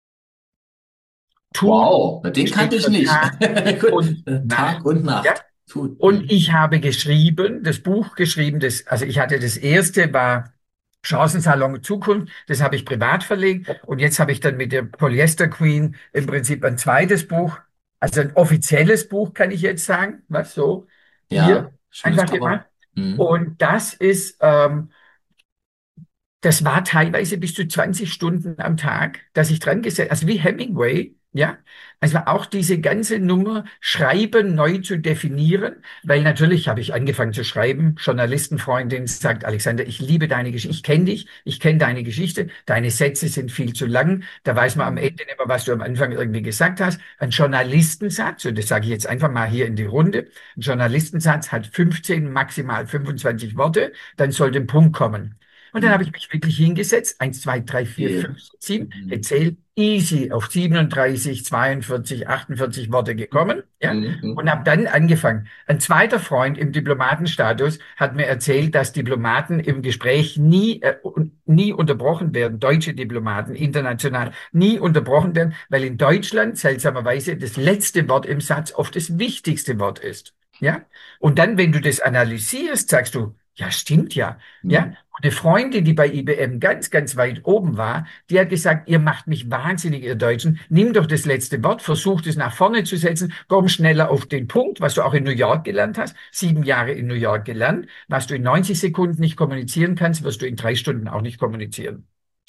Tun Wow, na, den kannte steht ich für nicht. Tag Gut. und Nacht. Tag und Ja. Nacht. Tut. Und Mhm. ich habe geschrieben, das Buch geschrieben, das, also ich hatte das erste war Chancensalon Zukunft, das habe ich privat verlegt und jetzt habe ich dann mit der Polyester Queen im Prinzip ein zweites Buch, also ein offizielles Buch, kann ich jetzt sagen, was so hier Ja, schönes einfach Cover. gemacht. Mhm. Und das ist ähm, das war teilweise bis zu zwanzig Stunden am Tag, dass ich dran gesessen, also wie Hemingway, ja. Also auch diese ganze Nummer, Schreiben neu zu definieren, weil natürlich habe ich angefangen zu schreiben. Journalistenfreundin sagt, Alexander, ich liebe deine Geschichte, ich kenne dich, ich kenne deine Geschichte, deine Sätze sind viel zu lang, da weiß man am Mhm. Ende nicht mehr, was du am Anfang irgendwie gesagt hast. Ein Journalistensatz, und das sage ich jetzt einfach mal hier in die Runde, ein Journalistensatz hat fünfzehn, maximal fünfundzwanzig Worte, dann sollte ein Punkt kommen. Und dann habe ich Mhm. mich wirklich hingesetzt, eins, zwei, drei, vier, Okay. fünf, sieben, Mhm. gezählt, easy auf siebenunddreißig, zweiundvierzig, achtundvierzig Worte gekommen, ja, und Mhm. habe dann angefangen. Ein zweiter Freund im Diplomatenstatus hat mir erzählt, dass Diplomaten im Gespräch nie, äh, nie unterbrochen werden, deutsche Diplomaten, international, nie unterbrochen werden, weil in Deutschland seltsamerweise das letzte Wort im Satz oft das wichtigste Wort ist. Ja, und dann, wenn du das analysierst, sagst du, ja, stimmt ja. Ja, Mhm. und eine Freundin, die bei I B M ganz, ganz weit oben war, die hat gesagt, ihr macht mich wahnsinnig, ihr Deutschen. Nimm doch das letzte Wort, versucht es nach vorne zu setzen, komm schneller auf den Punkt, was du auch in New York gelernt hast. Sieben Jahre in New York gelernt. Was du in neunzig Sekunden nicht kommunizieren kannst, wirst du in drei Stunden auch nicht kommunizieren.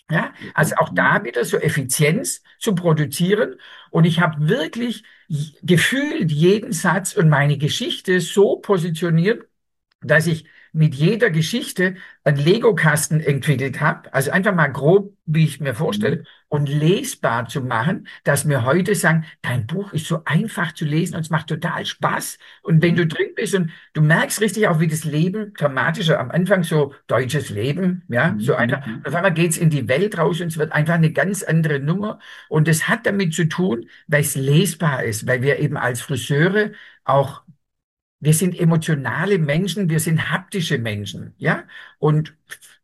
Ja, also auch Mhm. da wieder so Effizienz zu produzieren. Und ich habe wirklich j- gefühlt jeden Satz und meine Geschichte so positioniert, dass ich mit jeder Geschichte einen Lego-Kasten entwickelt habe. Also einfach mal grob, wie ich mir vorstelle, Mhm. und lesbar zu machen, dass mir heute sagen, dein Buch ist so einfach zu lesen und es macht total Spaß. Und wenn du Mhm. drin bist und du merkst richtig auch, wie das Leben dramatischer, am Anfang so deutsches Leben, ja, so Mhm. einfach. Mhm. Und auf einmal geht's in die Welt raus und es wird einfach eine ganz andere Nummer. Und es hat damit zu tun, weil es lesbar ist, weil wir eben als Friseure auch wir sind emotionale Menschen, wir sind haptische Menschen, ja? Und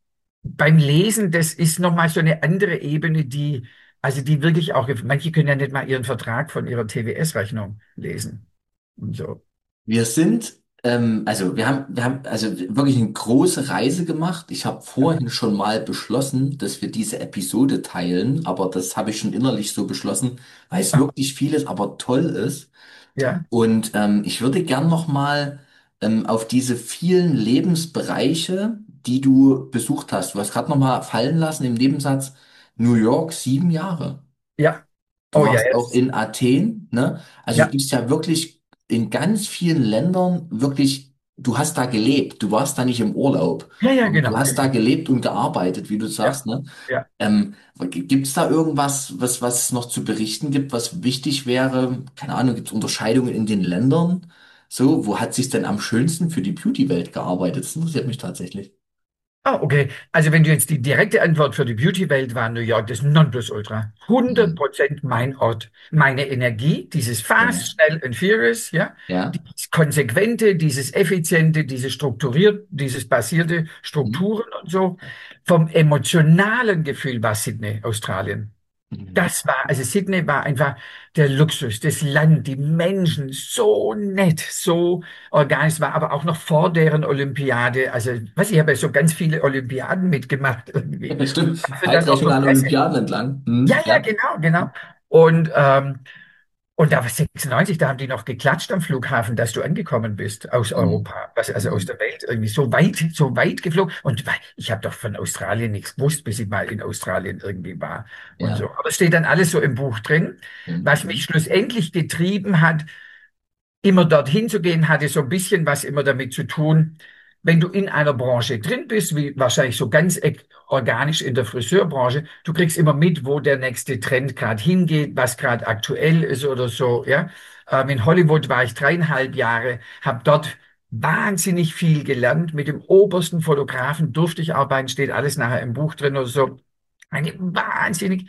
beim Lesen, das ist nochmal so eine andere Ebene, die, also die wirklich auch, manche können ja nicht mal ihren Vertrag von ihrer T W S-Rechnung lesen und so. Wir sind, ähm, also wir haben, wir haben also wirklich eine große Reise gemacht. Ich habe vorhin schon mal beschlossen, dass wir diese Episode teilen, aber das habe ich schon innerlich so beschlossen, weil es Ah, wirklich vieles aber toll ist. ja, Und ähm, ich würde gern noch mal ähm, auf diese vielen Lebensbereiche, die du besucht hast. Du hast gerade noch mal fallen lassen im Nebensatz New York sieben Jahre. ja. Du Oh ja, warst auch jetzt. in Athen, ne? Also du Ja, bist ja wirklich in ganz vielen Ländern wirklich, du hast da gelebt. Du warst da nicht im Urlaub. ja, ja, Du genau, hast da genau. gelebt und gearbeitet, wie du Ja, sagst, ne? ja. Ähm, gibt es da irgendwas, was, was es noch zu berichten gibt, was wichtig wäre? Keine Ahnung, gibt es Unterscheidungen in den Ländern? So, wo hat sich denn am schönsten für die Beauty-Welt gearbeitet? Das interessiert mich tatsächlich. Ah, okay. Also wenn du jetzt die direkte Antwort für die Beauty-Welt war New York, das Nonplusultra. hundert Hm. Prozent mein Ort. Meine Energie, dieses Ja, Fast, schnell and furious, ja. ja. Dieses Konsequente, dieses Effiziente, dieses strukturiert, dieses basierte Hm. Strukturen und so. Vom emotionalen Gefühl war Sydney, Australien. Hm. Das war, also Sydney war einfach der Luxus, das Land, die Menschen, so nett, so organisch, war aber auch noch vor deren Olympiade. Also, was ich habe ja so ganz viele Olympiaden mitgemacht irgendwie. Stimmt. Also dann auf Zeitrechnung der an Presse. Olympiaden entlang. Ja, Hm. ja, Ja. genau, genau. Und, ähm, und da war sechsundneunzig, da haben die noch geklatscht am Flughafen, dass du angekommen bist aus Hm. Europa, also, also aus Hm. der Welt irgendwie so weit, so weit geflogen. Und wei- ich habe doch von Australien nichts gewusst, bis ich mal in Australien irgendwie war und so. Ja. Aber es steht dann alles so im Buch drin. Was mich Hm. schlussendlich getrieben hat, immer dorthin zu gehen, hatte so ein bisschen was immer damit zu tun, wenn du in einer Branche drin bist, wie wahrscheinlich so ganz ek- organisch in der Friseurbranche, du kriegst immer mit, wo der nächste Trend gerade hingeht, was gerade aktuell ist oder so, ja. Ähm, in Hollywood war ich dreieinhalb Jahre, habe dort wahnsinnig viel gelernt. Mit dem obersten Fotografen durfte ich arbeiten, steht alles nachher im Buch drin oder so. Eine wahnsinnig,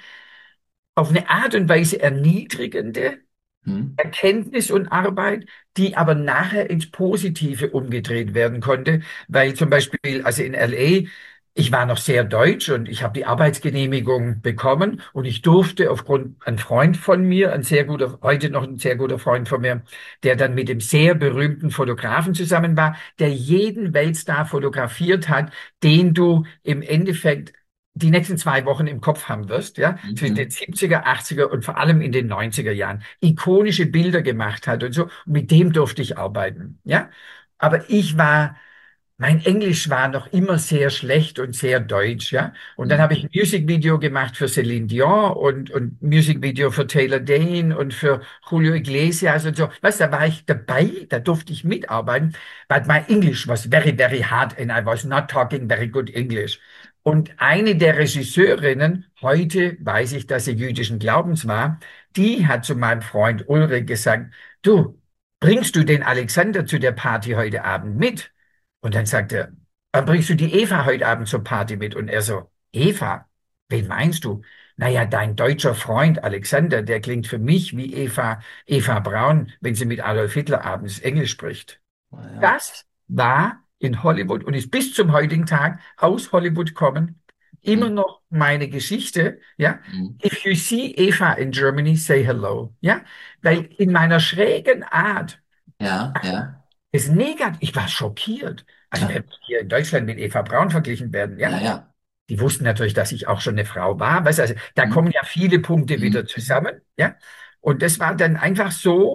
auf eine Art und Weise erniedrigende Hm. Erkenntnis und Arbeit, die aber nachher ins Positive umgedreht werden konnte, weil zum Beispiel, also in L A, ich war noch sehr deutsch und ich habe die Arbeitsgenehmigung bekommen und ich durfte aufgrund, ein Freund von mir, ein sehr guter, heute noch ein sehr guter Freund von mir, der dann mit dem sehr berühmten Fotografen zusammen war, der jeden Weltstar fotografiert hat, den du im Endeffekt die nächsten zwei Wochen im Kopf haben wirst, ja, zwischen den Hm. siebziger, achtziger und vor allem in den neunziger Jahren, ikonische Bilder gemacht hat und so. Und mit dem durfte ich arbeiten, ja. Aber ich war, mein Englisch war noch immer sehr schlecht und sehr deutsch, ja. Und dann habe ich Hm. ein Musikvideo gemacht für Celine Dion und, und Musikvideo für Taylor Dane und für Julio Iglesias und so. Weißt, da war ich dabei, da durfte ich mitarbeiten, but my English was very, very hard and I was not talking very good English. Und eine der Regisseurinnen, heute weiß ich, dass sie jüdischen Glaubens war, die hat zu meinem Freund Ulrich gesagt, du, bringst du den Alexander zu der Party heute Abend mit? Und dann sagt er, dann bringst du die Eva heute Abend zur Party mit? Und er so, Eva? Wen meinst du? Naja, dein deutscher Freund Alexander, der klingt für mich wie Eva, Eva Braun, wenn sie mit Adolf Hitler abends Englisch spricht. Ja. Das war in Hollywood und ist bis zum heutigen Tag aus Hollywood kommen, immer Hm. noch meine Geschichte, ja. Hm. If you see Eva in Germany, say hello, ja. Weil in meiner schrägen Art Ja, ja, ist negativ, ich war schockiert. Also klar. wenn wir hier in Deutschland mit Eva Braun verglichen werden, ja. Ja, ja. Die wussten natürlich, dass ich auch schon eine Frau war. Weißt, du, also da Hm. kommen ja viele Punkte wieder Hm. zusammen, ja. Und das war dann einfach so,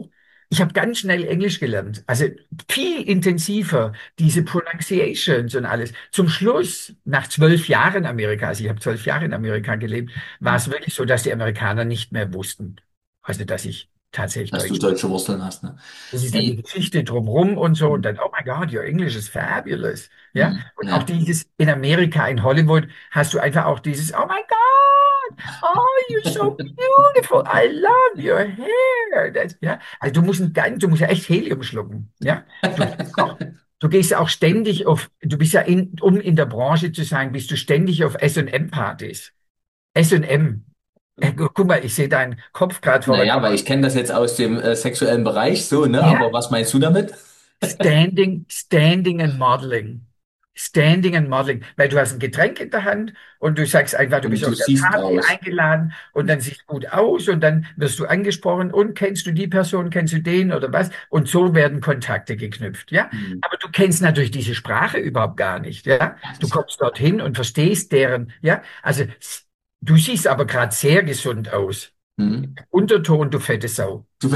Ich habe ganz schnell Englisch gelernt. Also viel intensiver, diese Pronunciations und alles. Zum Schluss, nach zwölf Jahren Amerika, also ich habe zwölf Jahre in Amerika gelebt, war Hm. es wirklich so, dass die Amerikaner nicht mehr wussten, also dass ich tatsächlich Dass du Deutsch. deutsche Wurzeln hast, ne? Das ist dann die Wie? Geschichte drumherum und so. Und Hm. dann, oh my God, your English is fabulous. Ja. Hm. Und auch Ja. dieses in Amerika, in Hollywood, hast du einfach auch dieses, oh my God, oh, you're so beautiful. I love your hair. Das, ja. Also du musst ein ganz, du musst ja echt Helium schlucken. Ja. Du gehst auch, du gehst ja auch ständig auf, du bist ja in, um in der Branche zu sein, bist du ständig auf S und M-Partys. S und M. Äh, gu- guck mal, ich sehe deinen Kopf gerade vor der Naja, weil Kamera. ich kenne das jetzt aus dem äh, sexuellen Bereich, so, ne? Aber Ja. was meinst du damit? Standing, Standing and Modeling. Standing and Modeling. Weil du hast ein Getränk in der Hand und du sagst einfach, du Und bist du auf der siehst Party aus. eingeladen und dann siehst du gut aus und dann wirst du angesprochen und kennst du die Person, kennst du den oder was? Und so werden Kontakte geknüpft, ja? Hm. Aber du kennst natürlich diese Sprache überhaupt gar nicht, ja? Ja, Du das, kommst dorthin und verstehst deren, ja? Also du siehst aber gerade sehr gesund aus. hm. Unterton, du fette Sau. Du,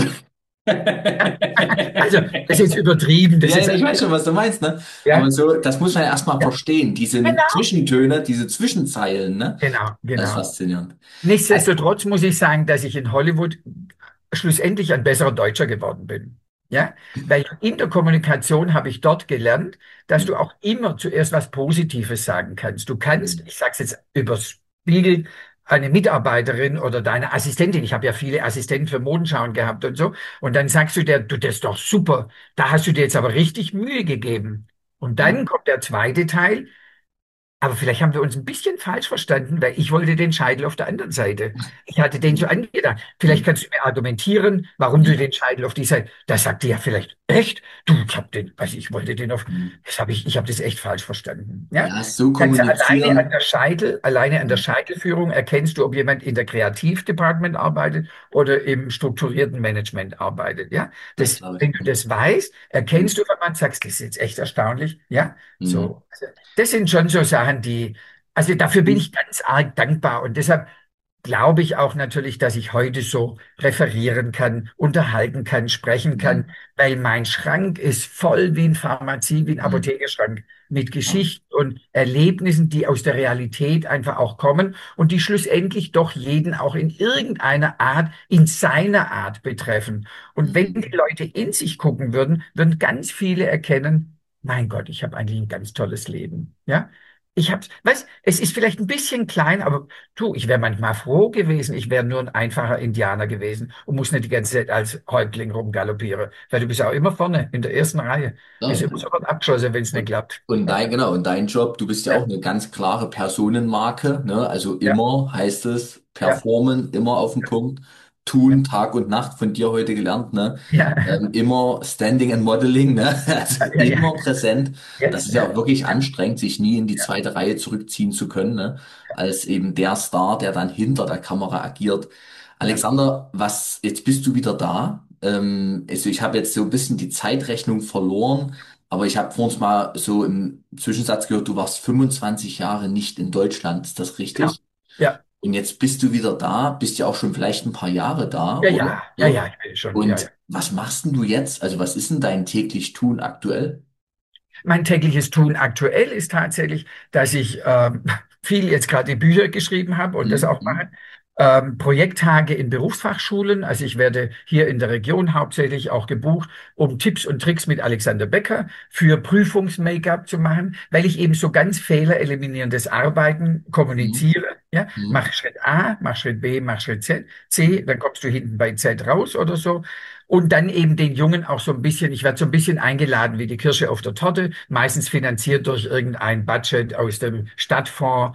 Also, das ist jetzt übertrieben, das ja, ist, ich weiß schon, was du meinst, ne? Aber ja, so, das muss man ja erstmal ja, verstehen. Diese genau. Zwischentöne, diese Zwischenzeilen, ne? Genau, Das ist genau. faszinierend. Ä- Nichtsdestotrotz muss ich sagen, dass ich in Hollywood schlussendlich ein besserer Deutscher geworden bin. Ja, weil in der Kommunikation habe ich dort gelernt, dass du auch immer zuerst was Positives sagen kannst. Du kannst, ich sage es jetzt übers Spiegel, eine Mitarbeiterin oder deine Assistentin, ich habe ja viele Assistenten für Modenschauen gehabt und so, und dann sagst du dir, du, das ist doch super, da hast du dir jetzt aber richtig Mühe gegeben. Und dann Hm? kommt der zweite Teil. Aber vielleicht haben wir uns ein bisschen falsch verstanden, weil ich wollte den Scheitel auf der anderen Seite. Ich hatte den so Hm? angedacht. Vielleicht Hm? kannst du mir argumentieren, warum du Hm? den Scheitel auf die Seite. Da sagte ja vielleicht, echt? Du, ich habe den, also ich wollte den auf. Hm. Das habe ich, ich habe das echt falsch verstanden. Ja? Ja, so Kannst du alleine an kommunizieren. der Scheitel, alleine an der Hm. Scheitelführung erkennst du, ob jemand in der Kreativdepartment arbeitet oder im strukturierten Management arbeitet. Ja, Das das, glaube ich. wenn du das weißt, Hm. erkennst du, wenn man sagt, das ist jetzt echt erstaunlich. Ja, Hm. so. Also, das sind schon so Sachen, die, also dafür bin ich ganz arg dankbar und deshalb glaube ich auch natürlich, dass ich heute so referieren kann, unterhalten kann, sprechen kann, Hm. weil mein Schrank ist voll wie ein Pharmazie, wie ein Hm. Apothekerschrank mit Ja. Geschichten und Erlebnissen, die aus der Realität einfach auch kommen und die schlussendlich doch jeden auch in irgendeiner Art, in seiner Art betreffen. Und wenn Hm. die Leute in sich gucken würden, würden ganz viele erkennen, mein Gott, ich habe eigentlich ein ganz tolles Leben. Ja, ich habe, weißt, es ist vielleicht ein bisschen klein, aber du, ich wäre manchmal froh gewesen, ich wäre nur ein einfacher Indianer gewesen und muss nicht die ganze Zeit als Häuptling rumgaloppieren, weil du bist auch immer vorne in der ersten Reihe. Bist Ja. immer sofort abgeschossen, wenn es nicht Und, klappt. und dein, genau, und dein Job, du bist ja auch Ja, eine ganz klare Personenmarke, ne? Also ja, immer heißt es ja, performen, immer auf den Punkt, tun, Tag und Nacht, von dir heute gelernt, ne? ja, Ähm, immer Standing and Modeling, ne? Also ja, ja, immer präsent. ja, Das ist ja ja, auch wirklich ja, anstrengend, sich nie in die ja, zweite Reihe zurückziehen zu können, ne? Als eben der Star, der dann hinter der Kamera agiert. ja, Alexander, was, jetzt bist du wieder da. Ähm, also ich habe jetzt so ein bisschen die Zeitrechnung verloren. Aber ich habe vorhin mal so im Zwischensatz gehört, du warst fünfundzwanzig Jahre nicht in Deutschland. Ist das genau. richtig? Ja, Und jetzt bist du wieder da, bist ja auch schon vielleicht ein paar Jahre da, ja, oder? ja, ja, So. ja, ich bin schon, ja, ja. Und was machst denn du jetzt? Also was ist denn dein täglich Tun aktuell? Mein tägliches Tun aktuell ist tatsächlich, dass ich ähm, viel jetzt gerade Bücher geschrieben habe und das Hm? auch Hm? mache. Ähm, Projekttage in Berufsfachschulen. Also ich werde hier in der Region hauptsächlich auch gebucht, um Tipps und Tricks mit Alexander Becker für Prüfungs-Make-up zu machen, weil ich eben so ganz fehlereliminierendes Arbeiten Hm? kommuniziere. Ja, Hm? mach Schritt A, mach Schritt B, mach Schritt Z, C, dann kommst du hinten bei Z raus oder so. Und dann eben den Jungen auch so ein bisschen, ich werde so ein bisschen eingeladen wie die Kirsche auf der Torte, meistens finanziert durch irgendein Budget aus dem Stadtfonds,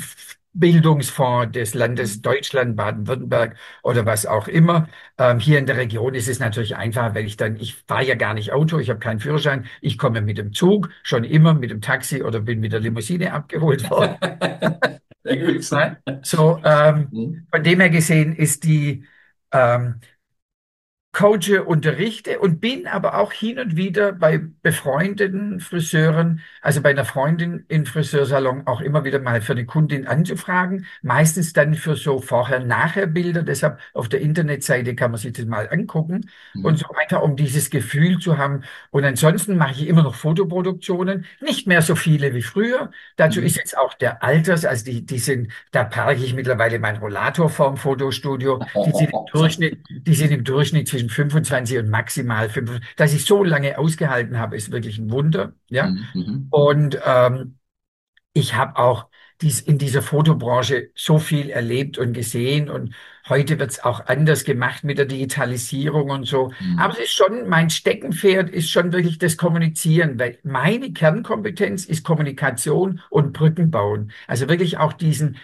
Bildungsfonds des Landes Hm? Deutschland, Baden-Württemberg oder was auch immer. Ähm, hier in der Region ist es natürlich einfach, weil ich dann, ich fahre ja gar nicht Auto, ich habe keinen Führerschein, ich komme mit dem Zug, schon immer mit dem Taxi oder bin mit der Limousine abgeholt worden. Sehr gut. Ne? So, ähm, Hm? von dem her gesehen ist die, ähm, coache, unterrichte und bin aber auch hin und wieder bei befreundeten Friseuren, also bei einer Freundin im Friseursalon auch immer wieder mal für eine Kundin anzufragen, meistens dann für so Vorher-Nachher-Bilder, deshalb auf der Internetseite kann man sich das mal angucken und Mhm. so weiter, um dieses Gefühl zu haben. Und ansonsten mache ich immer noch Fotoproduktionen, nicht mehr so viele wie früher. Dazu ist Mhm. jetzt auch der Alters, also die, die sind, da parke ich mittlerweile meinen Rollator vorm Fotostudio, die sind im Durchschnitt, die sind im Durchschnitt zwischen fünfundzwanzig und maximal fünfundzwanzig. Dass ich so lange ausgehalten habe, ist wirklich ein Wunder, ja. Mhm. Mhm. Und ähm, ich habe auch dies, in dieser Fotobranche so viel erlebt und gesehen und heute wird es auch anders gemacht mit der Digitalisierung und so. Aber Mhm. es ist schon, mein Steckenpferd ist schon wirklich das Kommunizieren, weil meine Kernkompetenz ist Kommunikation und Brücken bauen. Also wirklich auch diesen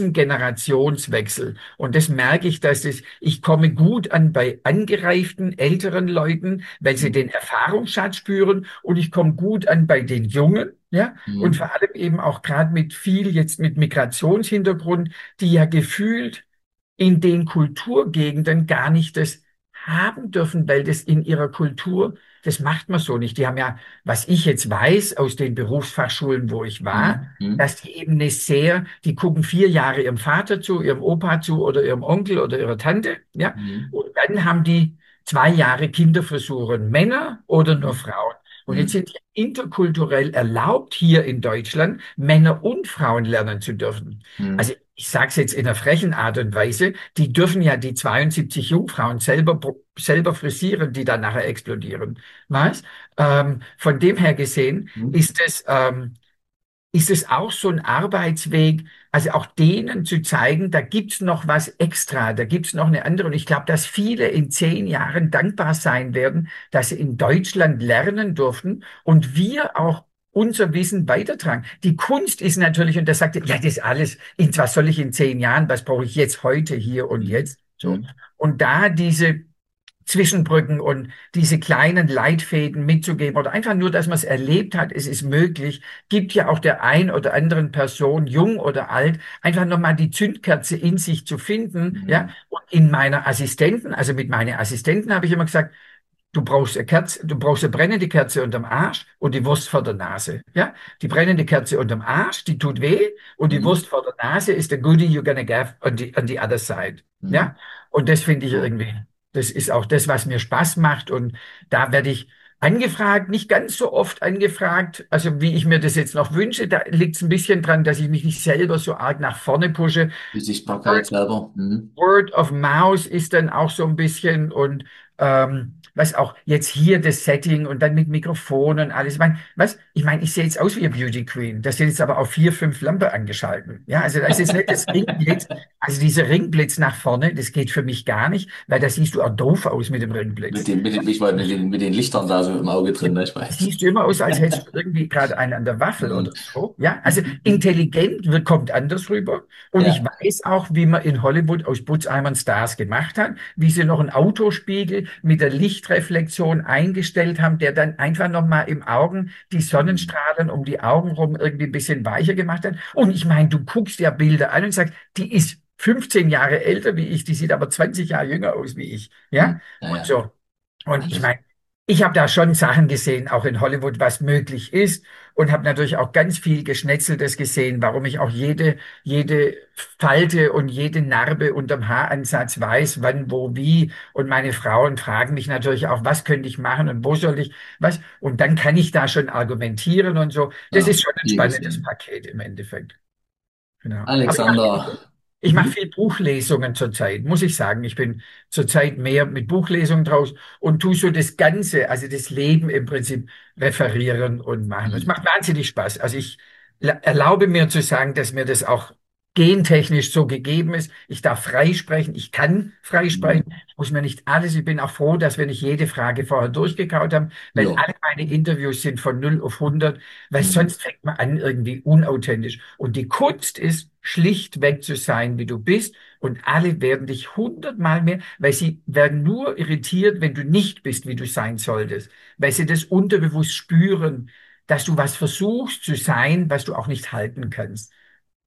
Zwischengenerationswechsel. Und das merke ich, dass es, ich komme gut an bei angereiften älteren Leuten, weil sie Mhm. den Erfahrungsschatz spüren und ich komme gut an bei den Jungen. Ja, und Mhm. vor allem eben auch gerade mit viel jetzt mit Migrationshintergrund, die ja gefühlt in den Kulturgegenden gar nicht das haben dürfen, weil das in ihrer Kultur, das macht man so nicht. Die haben ja, was ich jetzt weiß aus den Berufsfachschulen, wo ich war, Mhm. Mhm. dass die eben eine sehr, die gucken vier Jahre ihrem Vater zu, ihrem Opa zu oder ihrem Onkel oder ihrer Tante, ja, Mhm. und dann haben die zwei Jahre Kinderfrisuren, Männer oder nur Frauen. Und jetzt Mhm. sind die interkulturell erlaubt, hier in Deutschland Männer und Frauen lernen zu dürfen. Mhm. Also ich sage es jetzt in einer frechen Art und Weise, die dürfen ja die zweiundsiebzig Jungfrauen selber, pro- selber frisieren, die dann nachher explodieren. Was? Ähm, von dem her gesehen Mhm. ist es, ähm, ist es auch so ein Arbeitsweg, also auch denen zu zeigen, da gibt's noch was extra, da gibt's noch eine andere. Und ich glaube, dass viele in zehn Jahren dankbar sein werden, dass sie in Deutschland lernen durften und wir auch unser Wissen weitertragen. Die Kunst ist natürlich, und das sagt, ihr, ja, das ist alles, in, was soll ich in zehn Jahren, was brauche ich jetzt, heute, hier und Mhm. jetzt? So. Mhm. Und da diese Zwischenbrücken und diese kleinen Leitfäden mitzugeben oder einfach nur, dass man es erlebt hat, es ist möglich, gibt ja auch der ein oder anderen Person, jung oder alt, einfach nochmal die Zündkerze in sich zu finden, ja. Mhm. Und in meiner Assistenten, also mit meinen Assistenten habe ich immer gesagt, du brauchst eine Kerze, du brauchst eine brennende Kerze unterm Arsch und die Wurst vor der Nase, ja. Die brennende Kerze unterm Arsch, die tut weh und die Mhm. Wurst vor der Nase ist the goodie you're gonna get on the, on the other side, Mhm. ja. Und das finde ich So. irgendwie, das ist auch das, was mir Spaß macht. Und da werde ich angefragt, nicht ganz so oft angefragt, also wie ich mir das jetzt noch wünsche. Da liegt es ein bisschen dran, dass ich mich nicht selber so arg nach vorne pushe. Die Sichtbarkeit selber. Mhm. Word of Mouth ist dann auch so ein bisschen und ähm, was auch jetzt hier das Setting und dann mit Mikrofon und alles. Ich meine, was? Ich meine, ich sehe jetzt aus wie eine Beauty Queen. Das sind jetzt aber auch vier, fünf Lampen angeschalten. Ja, also das ist jetzt nicht das Ringblitz. Also dieser Ringblitz nach vorne, das geht für mich gar nicht, weil da siehst du auch doof aus mit dem Mit Ringblitz. den, mit den, ich war mit den, mit den Lichtern da so im Auge drin, ne? Ich weiß. Siehst du immer aus, als hättest du irgendwie gerade einen an der Waffel Mhm. oder so. Ja, also intelligent wird, kommt anders rüber. Und ich Ja. weiß auch, wie man in Hollywood aus Butch Eimern Stars gemacht hat, wie sie noch einen Autospiegel mit der Lichtreflexion eingestellt haben, der dann einfach nochmal im Augen die Mhm. Sonnenstrahlen um die Augen rum irgendwie ein bisschen weicher gemacht hat. Und ich meine, du guckst ja Bilder an und sagst, die ist fünfzehn Jahre älter wie ich, die sieht aber zwanzig Jahre jünger aus wie ich. Ja, Mhm. Ja, und ja. so. Und ich Alles. meine, ich habe da schon Sachen gesehen, auch in Hollywood, was möglich ist und habe natürlich auch ganz viel Geschnetzeltes gesehen, warum ich auch jede, jede Falte und jede Narbe unterm Haaransatz weiß, wann, wo, wie. Und meine Frauen fragen mich natürlich auch, was könnte ich machen und wo soll ich, was? Und dann kann ich da schon argumentieren und so. Das Ja, ist schon ein viel spannendes gesehen. Paket im Endeffekt. Genau. Aber ich mache Alexander. ich mache Mhm. viel Buchlesungen zurzeit, muss ich sagen. Ich bin zurzeit mehr mit Buchlesungen draus und tu so das Ganze, also das Leben im Prinzip referieren und machen. Es Mhm. macht wahnsinnig Spaß. Also ich la- erlaube mir zu sagen, dass mir das auch gentechnisch so gegeben ist. Ich darf frei sprechen, ich kann frei sprechen. Mhm. Ich muss mir nicht alles, ich bin auch froh, dass wir nicht jede Frage vorher durchgekaut haben, weil Ja. alle meine Interviews sind von null auf hundert, weil Mhm. sonst fängt man an irgendwie unauthentisch. Und die Kunst ist, schlichtweg zu sein, wie du bist. Und alle werden dich hundertmal mehr, weil sie werden nur irritiert, wenn du nicht bist, wie du sein solltest, weil sie das unterbewusst spüren, dass du was versuchst zu sein, was du auch nicht halten kannst.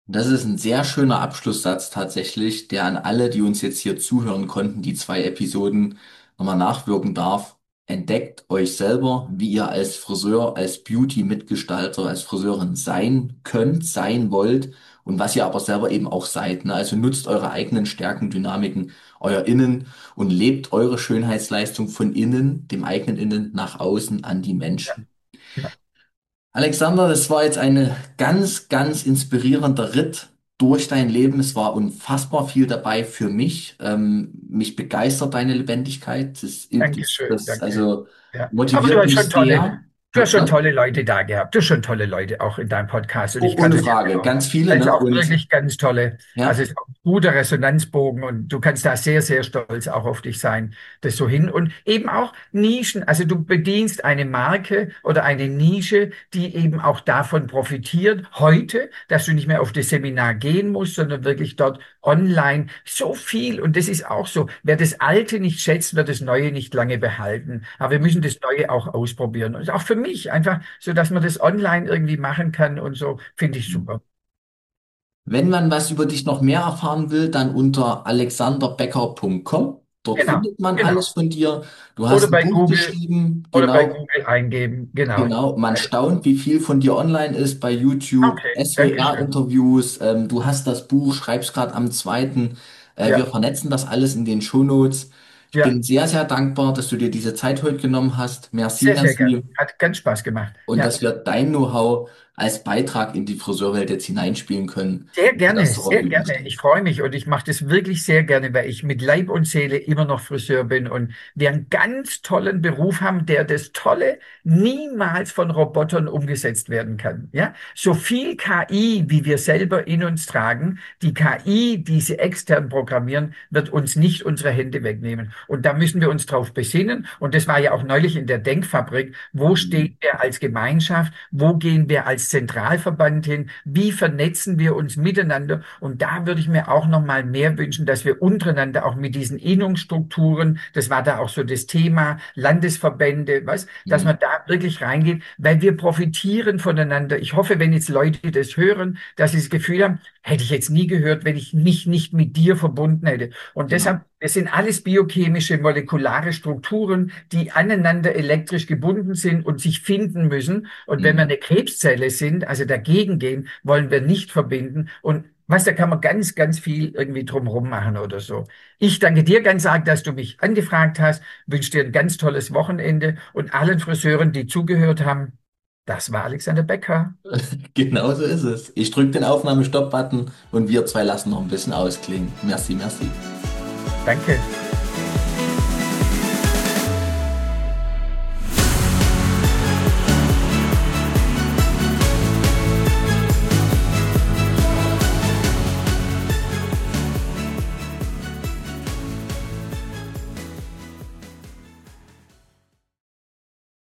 Das ist ein sehr schöner Abschlusssatz tatsächlich, der an alle, die uns jetzt hier zuhören konnten, die zwei Episoden nochmal nachwirken darf. Entdeckt euch selber, wie ihr als Friseur, als Beauty-Mitgestalter, als Friseurin sein könnt, sein wollt und was ihr aber selber eben auch seid. Ne? Also nutzt eure eigenen Stärken, Dynamiken, euer Innen und lebt eure Schönheitsleistung von innen, dem eigenen Innen nach außen an die Ja, Menschen. ja. Alexander, das war jetzt ein ganz, ganz inspirierender Ritt durch dein Leben. Es war unfassbar viel dabei für mich. Ähm, mich begeistert deine Lebendigkeit. Das, das, Dankeschön, das danke. also Ja. Aber du motiviert hast schon mich tolle, sehr. du hast schon Was? tolle Leute da gehabt. Du hast schon tolle Leute auch in deinem Podcast. Und Oh, ich kann ohne es dir Frage, auch, ganz viele, es ist ne? auch Und wirklich ganz tolle. Also es ja. ist auch ein guter Resonanzbogen und du kannst da sehr, sehr stolz auch auf dich sein, das so hin. Und eben auch Nischen. Also du bedienst eine Marke oder eine Nische, die eben auch davon profitiert heute, dass du nicht mehr auf das Seminar gehen musst, sondern wirklich dort online so viel. Und das ist auch so. Wer das Alte nicht schätzt, wird das Neue nicht lange behalten. Aber wir müssen das Neue auch ausprobieren. Und auch für mich einfach, so dass man das online irgendwie machen kann und so, finde ich super. Wenn man was über dich noch mehr erfahren will, dann unter alexanderbecker punkt com. Dort Genau, findet man alles genau. von dir. Du Oder hast ein bei Buch Google, geschrieben, oder bei genau. Google eingeben. Genau. Genau, man staunt, wie viel von dir online ist bei YouTube, Okay, danke schön. S W R-Interviews, ähm, du hast das Buch, schreibst gerade am zweiten. Äh, wir Ja, vernetzen das alles in den Shownotes. Ich ja, bin sehr, sehr dankbar, dass du dir diese Zeit heute genommen hast. Merci, sehr, sehr gern. merci. Hat ganz Spaß gemacht. Und Ja. dass wir dein Know-how als Beitrag in die Friseurwelt jetzt hineinspielen können. Sehr Und das gerne, darauf sehr übrig gerne. steht. Ich freue mich und ich mache das wirklich sehr gerne, weil ich mit Leib und Seele immer noch Friseur bin und wir einen ganz tollen Beruf haben, der das Tolle niemals von Robotern umgesetzt werden kann. Ja, so viel K I, wie wir selber in uns tragen, die K I, die sie extern programmieren, wird uns nicht unsere Hände wegnehmen. Und da müssen wir uns drauf besinnen. Und das war ja auch neulich in der Denkfabrik. Wo stehen Mhm. wir als Gemeinschaft? Wo gehen wir als Zentralverband hin? Wie vernetzen wir uns miteinander? Und da würde ich mir auch noch mal mehr wünschen, dass wir untereinander auch mit diesen Innungsstrukturen, das war da auch so das Thema, Landesverbände, was, dass man Mhm. da wirklich reingeht, weil wir profitieren voneinander. Ich hoffe, wenn jetzt Leute das hören, dass sie das Gefühl haben, hätte ich jetzt nie gehört, wenn ich mich nicht mit dir verbunden hätte. Und deshalb, Genau. das sind alles biochemische, molekulare Strukturen, die aneinander elektrisch gebunden sind und sich finden müssen. Und wenn wir Mhm. eine Krebszelle sind, also dagegen gehen, wollen wir nicht verbinden. Und was, da kann man ganz, ganz viel irgendwie drumherum machen oder so. Ich danke dir ganz arg, dass du mich angefragt hast, wünsche dir ein ganz tolles Wochenende und allen Friseuren, die zugehört haben. Das war Alexander Becker. Genau so ist es. Ich drücke den Aufnahme-Stopp-Button und wir zwei lassen noch ein bisschen ausklingen. Merci, merci. Danke.